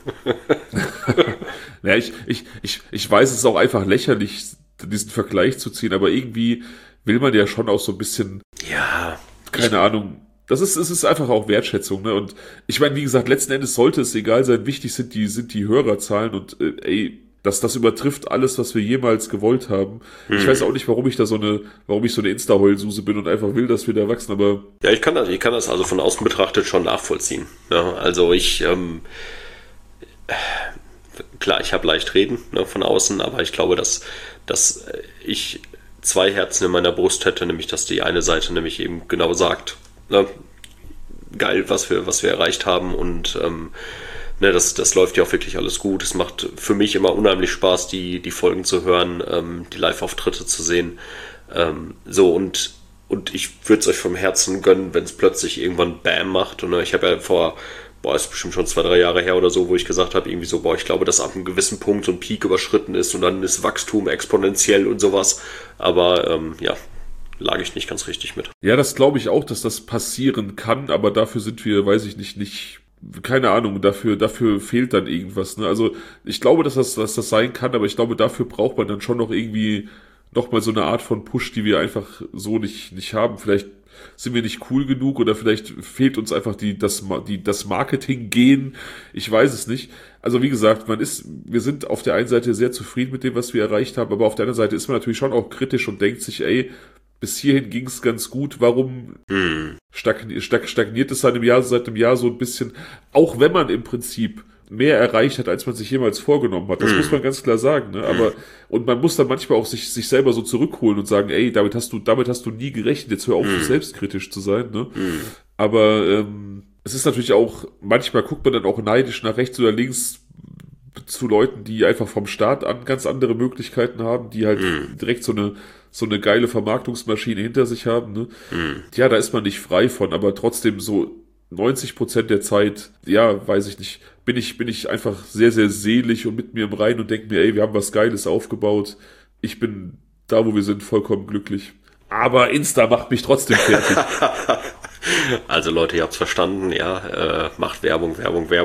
S2: Ja, ich weiß, es ist auch einfach lächerlich, diesen Vergleich zu ziehen, aber irgendwie will man ja schon auch so ein bisschen, keine Ahnung. Es ist einfach auch Wertschätzung, ne? Und ich meine, wie gesagt, letzten Endes sollte es egal sein. Wichtig sind die Hörerzahlen, und das übertrifft alles, was wir jemals gewollt haben. Ich weiß auch nicht, warum ich so eine Insta-Heulsuse bin und einfach will, dass wir da wachsen, aber...
S3: Ja, ich kann das also von außen betrachtet schon nachvollziehen. Ja, also klar, ich habe leicht reden, ne, von außen, aber ich glaube, dass ich 2 Herzen in meiner Brust hätte, nämlich, dass die eine Seite nämlich eben genau sagt, ne, geil, was wir erreicht haben, und das läuft ja auch wirklich alles gut. Es macht für mich immer unheimlich Spaß, die Folgen zu hören, die Live-Auftritte zu sehen. Und ich würde es euch vom Herzen gönnen, wenn es plötzlich irgendwann Bam macht. Und ich habe ja ist bestimmt schon 2-3 Jahre her oder so, wo ich gesagt habe, irgendwie so, ich glaube, dass ab einem gewissen Punkt so ein Peak überschritten ist und dann ist Wachstum exponentiell und sowas. Aber lag ich nicht ganz richtig mit.
S2: Ja, das glaube ich auch, dass das passieren kann, aber dafür sind wir, weiß ich nicht, keine Ahnung, dafür fehlt dann irgendwas, ne? Also ich glaube, dass das sein kann, aber ich glaube, dafür braucht man dann schon noch irgendwie nochmal so eine Art von Push, die wir einfach so nicht haben. Vielleicht sind wir nicht cool genug, oder vielleicht fehlt uns einfach das Marketing-Gen. Ich weiß es nicht. Also wie gesagt, wir sind auf der einen Seite sehr zufrieden mit dem, was wir erreicht haben, aber auf der anderen Seite ist man natürlich schon auch kritisch und denkt sich, bis hierhin ging es ganz gut, warum stagniert es seit einem Jahr so ein bisschen, auch wenn man im Prinzip mehr erreicht hat, als man sich jemals vorgenommen hat. Das muss man ganz klar sagen. Ne? Aber und man muss dann manchmal auch sich selber so zurückholen und sagen, ey, damit hast du nie gerechnet, jetzt hör auf, so selbstkritisch zu sein. Ne? Aber es ist natürlich auch, manchmal guckt man dann auch neidisch nach rechts oder links zu Leuten, die einfach vom Start an ganz andere Möglichkeiten haben, die halt direkt so eine geile Vermarktungsmaschine hinter sich haben. Ne? Ja, da ist man nicht frei von, aber trotzdem so 90% der Zeit, ja, weiß ich nicht, bin ich einfach sehr, sehr selig und mit mir im Reinen und denke mir, ey, wir haben was Geiles aufgebaut. Ich bin da, wo wir sind, vollkommen glücklich. Aber Insta macht mich trotzdem fertig.
S3: Also Leute, ihr habt's verstanden, ja, macht Werbung.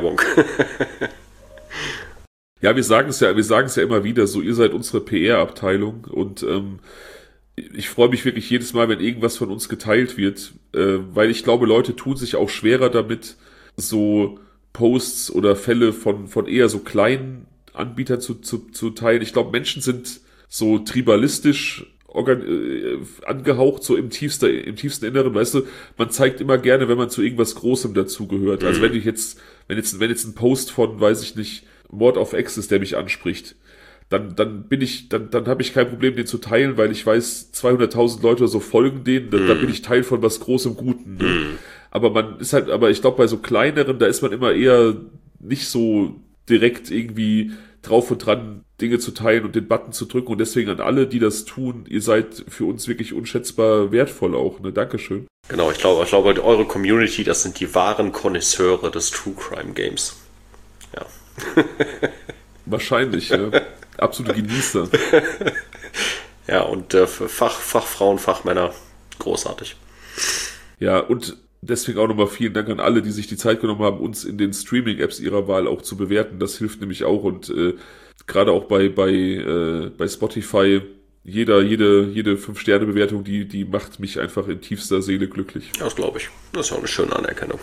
S2: Ja, wir sagen es ja immer wieder, so, ihr seid unsere PR-Abteilung und ich freue mich wirklich jedes Mal, wenn irgendwas von uns geteilt wird, weil ich glaube, Leute tun sich auch schwerer damit, so Posts oder Fälle von eher so kleinen Anbietern zu teilen. Ich glaube, Menschen sind so tribalistisch angehaucht, so im tiefsten Inneren, weißt du, man zeigt immer gerne, wenn man zu irgendwas Großem dazugehört. Also wenn jetzt ein Post von, weiß ich nicht, Mord auf Ex ist, der mich anspricht, dann habe ich kein Problem, den zu teilen, weil ich weiß, 200.000 Leute oder so folgen denen, da bin ich Teil von was Großem Guten. Ne? Aber ich glaube, bei so kleineren, da ist man immer eher nicht so direkt irgendwie drauf und dran, Dinge zu teilen und den Button zu drücken. Und deswegen an alle, die das tun, ihr seid für uns wirklich unschätzbar wertvoll auch. Ne? Dankeschön.
S3: Genau, ich glaube, eure Community, das sind die wahren Konnoisseure des True Crime Games. Ja.
S2: Wahrscheinlich, ja. Absolute Genießer.
S3: Ja, und Fachfrauen, Fachmänner, großartig.
S2: Ja, und deswegen auch nochmal vielen Dank an alle, die sich die Zeit genommen haben, uns in den Streaming-Apps ihrer Wahl auch zu bewerten. Das hilft nämlich auch und gerade auch bei Spotify, jede 5-Sterne-Bewertung, die macht mich einfach in tiefster Seele glücklich.
S3: Das glaube ich. Das ist auch eine schöne Anerkennung.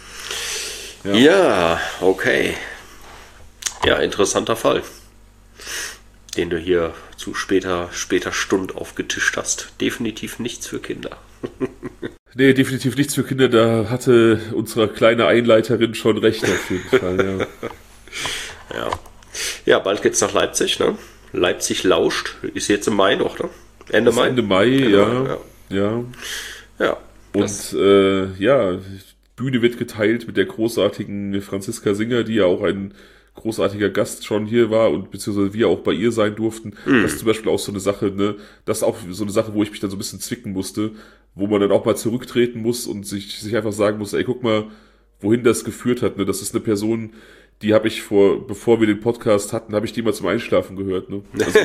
S3: Ja, okay. Ja, interessanter Fall, den du hier zu später Stund aufgetischt hast. Definitiv nichts für Kinder.
S2: Nee, definitiv nichts für Kinder. Da hatte unsere kleine Einleiterin schon recht auf jeden Fall. Ja.
S3: Ja, bald geht's nach Leipzig, ne? Leipzig lauscht. Ist jetzt im Mai noch, ne? Ende Mai?
S2: Ende Mai, ja. Und Bühne wird geteilt mit der großartigen Franziska Singer, die ja auch ein großartiger Gast schon hier war und beziehungsweise wir auch bei ihr sein durften. Das ist zum Beispiel auch so eine Sache, ne? Das ist auch so eine Sache, wo ich mich dann so ein bisschen zwicken musste, wo man dann auch mal zurücktreten muss und sich einfach sagen muss, ey, guck mal, wohin das geführt hat, ne? Das ist eine Person, die habe ich bevor wir den Podcast hatten, habe ich die mal zum Einschlafen gehört, ne? Also,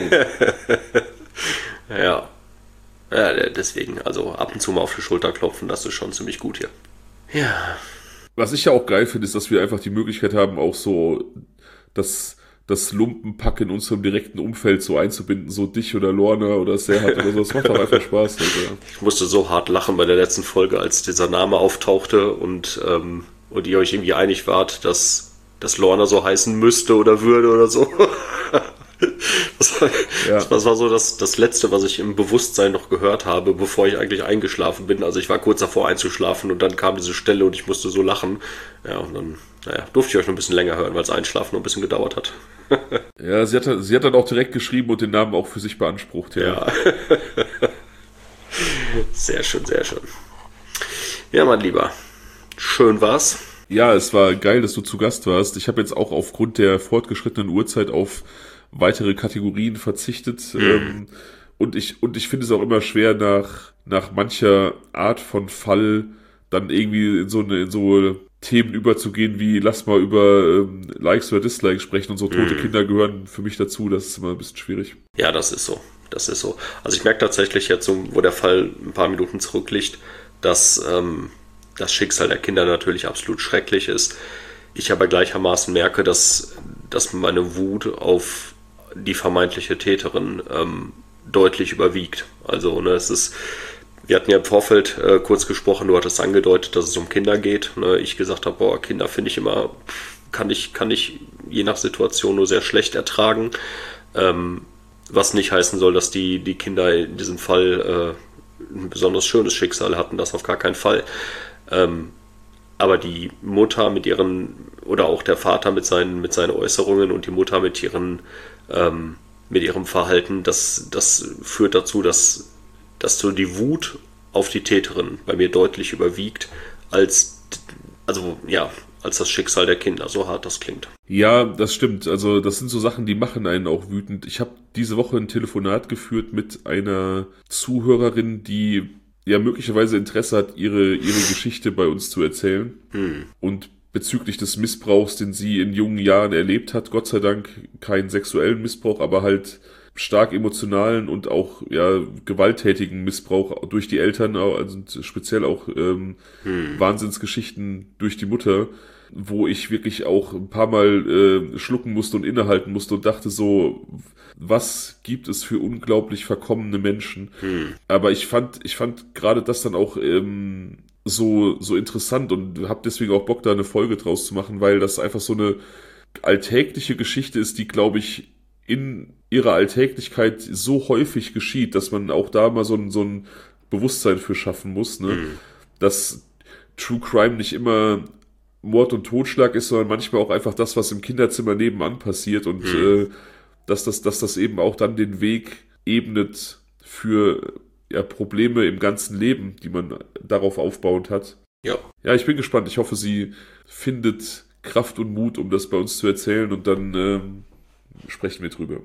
S3: ja, deswegen, also ab und zu mal auf die Schulter klopfen, das ist schon ziemlich gut hier. Ja.
S2: Was ich ja auch geil finde, ist, dass wir einfach die Möglichkeit haben, auch so das Lumpenpack in unserem direkten Umfeld so einzubinden, so dich oder Lorna oder Serhat oder so. Das macht doch einfach Spaß. Also.
S3: Ich musste so hart lachen bei der letzten Folge, als dieser Name auftauchte und ihr euch irgendwie einig wart, dass Lorna so heißen müsste oder würde oder so. Das war so das Letzte, was ich im Bewusstsein noch gehört habe, bevor ich eigentlich eingeschlafen bin. Also ich war kurz davor einzuschlafen und dann kam diese Stelle und ich musste so lachen. Ja, und dann durfte ich euch noch ein bisschen länger hören, weil das Einschlafen noch ein bisschen gedauert hat.
S2: Ja, sie hat dann auch direkt geschrieben und den Namen auch für sich beansprucht. Ja.
S3: Sehr schön, sehr schön. Ja, mein Lieber, schön war's.
S2: Ja, es war geil, dass du zu Gast warst. Ich habe jetzt auch aufgrund der fortgeschrittenen Uhrzeit auf weitere Kategorien verzichtet. Und ich finde es auch immer schwer, nach mancher Art von Fall dann irgendwie in so Themen überzugehen, wie lass mal über Likes oder Dislikes sprechen und so. Tote Kinder gehören für mich dazu. Das ist immer ein bisschen schwierig.
S3: Ja, das ist so. Also ich merke tatsächlich jetzt, wo der Fall ein paar Minuten zurückliegt, dass das Schicksal der Kinder natürlich absolut schrecklich ist. Ich aber gleichermaßen merke, dass meine Wut auf die vermeintliche Täterin deutlich überwiegt. Also wir hatten ja im Vorfeld kurz gesprochen, du hattest angedeutet, dass es um Kinder geht. Ne? Ich gesagt habe, Kinder finde ich immer, kann ich je nach Situation nur sehr schlecht ertragen. Was nicht heißen soll, dass die Kinder in diesem Fall ein besonders schönes Schicksal hatten, das auf gar keinen Fall. Aber die Mutter mit ihren, oder auch der Vater mit seinen Äußerungen und die Mutter mit ihrem Verhalten, das führt dazu, dass so die Wut auf die Täterin bei mir deutlich überwiegt, als das Schicksal der Kinder, so hart das klingt.
S2: Ja, das stimmt. Also das sind so Sachen, die machen einen auch wütend. Ich habe diese Woche ein Telefonat geführt mit einer Zuhörerin, die ja möglicherweise Interesse hat, ihre Geschichte bei uns zu erzählen. Und bezüglich des Missbrauchs, den sie in jungen Jahren erlebt hat, Gott sei Dank keinen sexuellen Missbrauch, aber halt stark emotionalen und auch gewalttätigen Missbrauch durch die Eltern, also speziell auch Wahnsinnsgeschichten durch die Mutter, wo ich wirklich auch ein paar Mal schlucken musste und innehalten musste und dachte so, was gibt es für unglaublich verkommene Menschen? Aber ich fand gerade das dann auch so interessant und habe deswegen auch Bock, da eine Folge draus zu machen, weil das einfach so eine alltägliche Geschichte ist, die, glaube ich, in ihrer Alltäglichkeit so häufig geschieht, dass man auch da mal so ein Bewusstsein für schaffen muss, ne? Dass True Crime nicht immer Mord und Totschlag ist, sondern manchmal auch einfach das, was im Kinderzimmer nebenan passiert und dass das eben auch dann den Weg ebnet für Probleme im ganzen Leben, die man darauf aufbauend hat.
S3: Ja. Ja,
S2: ich bin gespannt. Ich hoffe, sie findet Kraft und Mut, um das bei uns zu erzählen und dann sprechen wir drüber.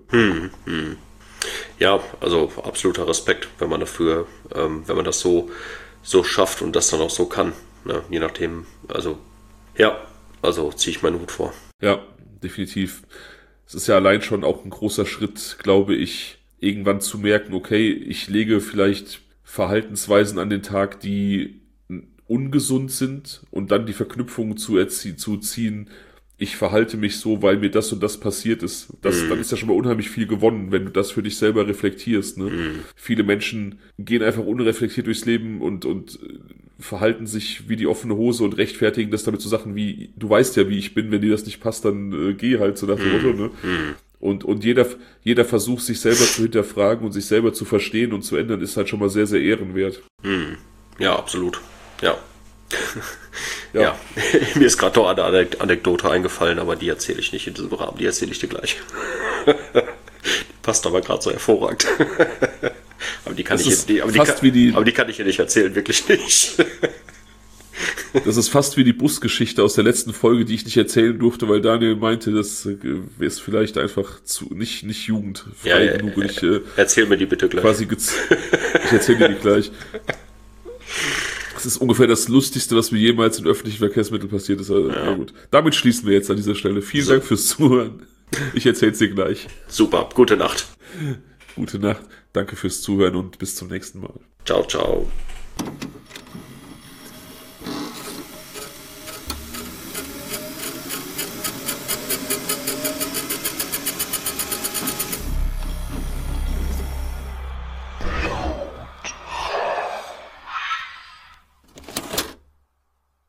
S3: Ja, also absoluter Respekt, wenn man das so schafft und das dann auch so kann. Ne? Je nachdem, also ziehe ich meinen Hut vor.
S2: Ja, definitiv. Es ist ja allein schon auch ein großer Schritt, glaube ich, irgendwann zu merken, okay, ich lege vielleicht Verhaltensweisen an den Tag, die ungesund sind und dann die Verknüpfung zu ziehen, ich verhalte mich so, weil mir das und das passiert ist. Dann ist ja schon mal unheimlich viel gewonnen, wenn du das für dich selber reflektierst. Ne? Viele Menschen gehen einfach unreflektiert durchs Leben und verhalten sich wie die offene Hose und rechtfertigen das damit so Sachen wie, du weißt ja, wie ich bin, wenn dir das nicht passt, dann geh halt so nach dem Motto. Ne? Und jeder Versuch, sich selber zu hinterfragen und sich selber zu verstehen und zu ändern, ist halt schon mal sehr, sehr ehrenwert.
S3: Ja, absolut. Ja. Ja. Mir ist gerade noch eine Anekdote eingefallen, aber die erzähle ich nicht in diesem Rahmen, die erzähle ich dir gleich. Die passt aber gerade so hervorragend. Aber die kann ich dir nicht erzählen, wirklich nicht.
S2: Das ist fast wie die Busgeschichte aus der letzten Folge, die ich nicht erzählen durfte, weil Daniel meinte, das ist vielleicht einfach nicht jugendfrei genug. Und ich,
S3: erzähl mir die bitte gleich.
S2: Ich erzähle dir die gleich. Das ist ungefähr das Lustigste, was mir jemals in öffentlichen Verkehrsmitteln passiert ist. Also, ja. Gut. Damit schließen wir jetzt an dieser Stelle. Vielen Dank fürs Zuhören. Ich erzähl's dir gleich.
S3: Super, gute Nacht.
S2: Gute Nacht. Danke fürs Zuhören und bis zum nächsten Mal.
S3: Ciao, ciao.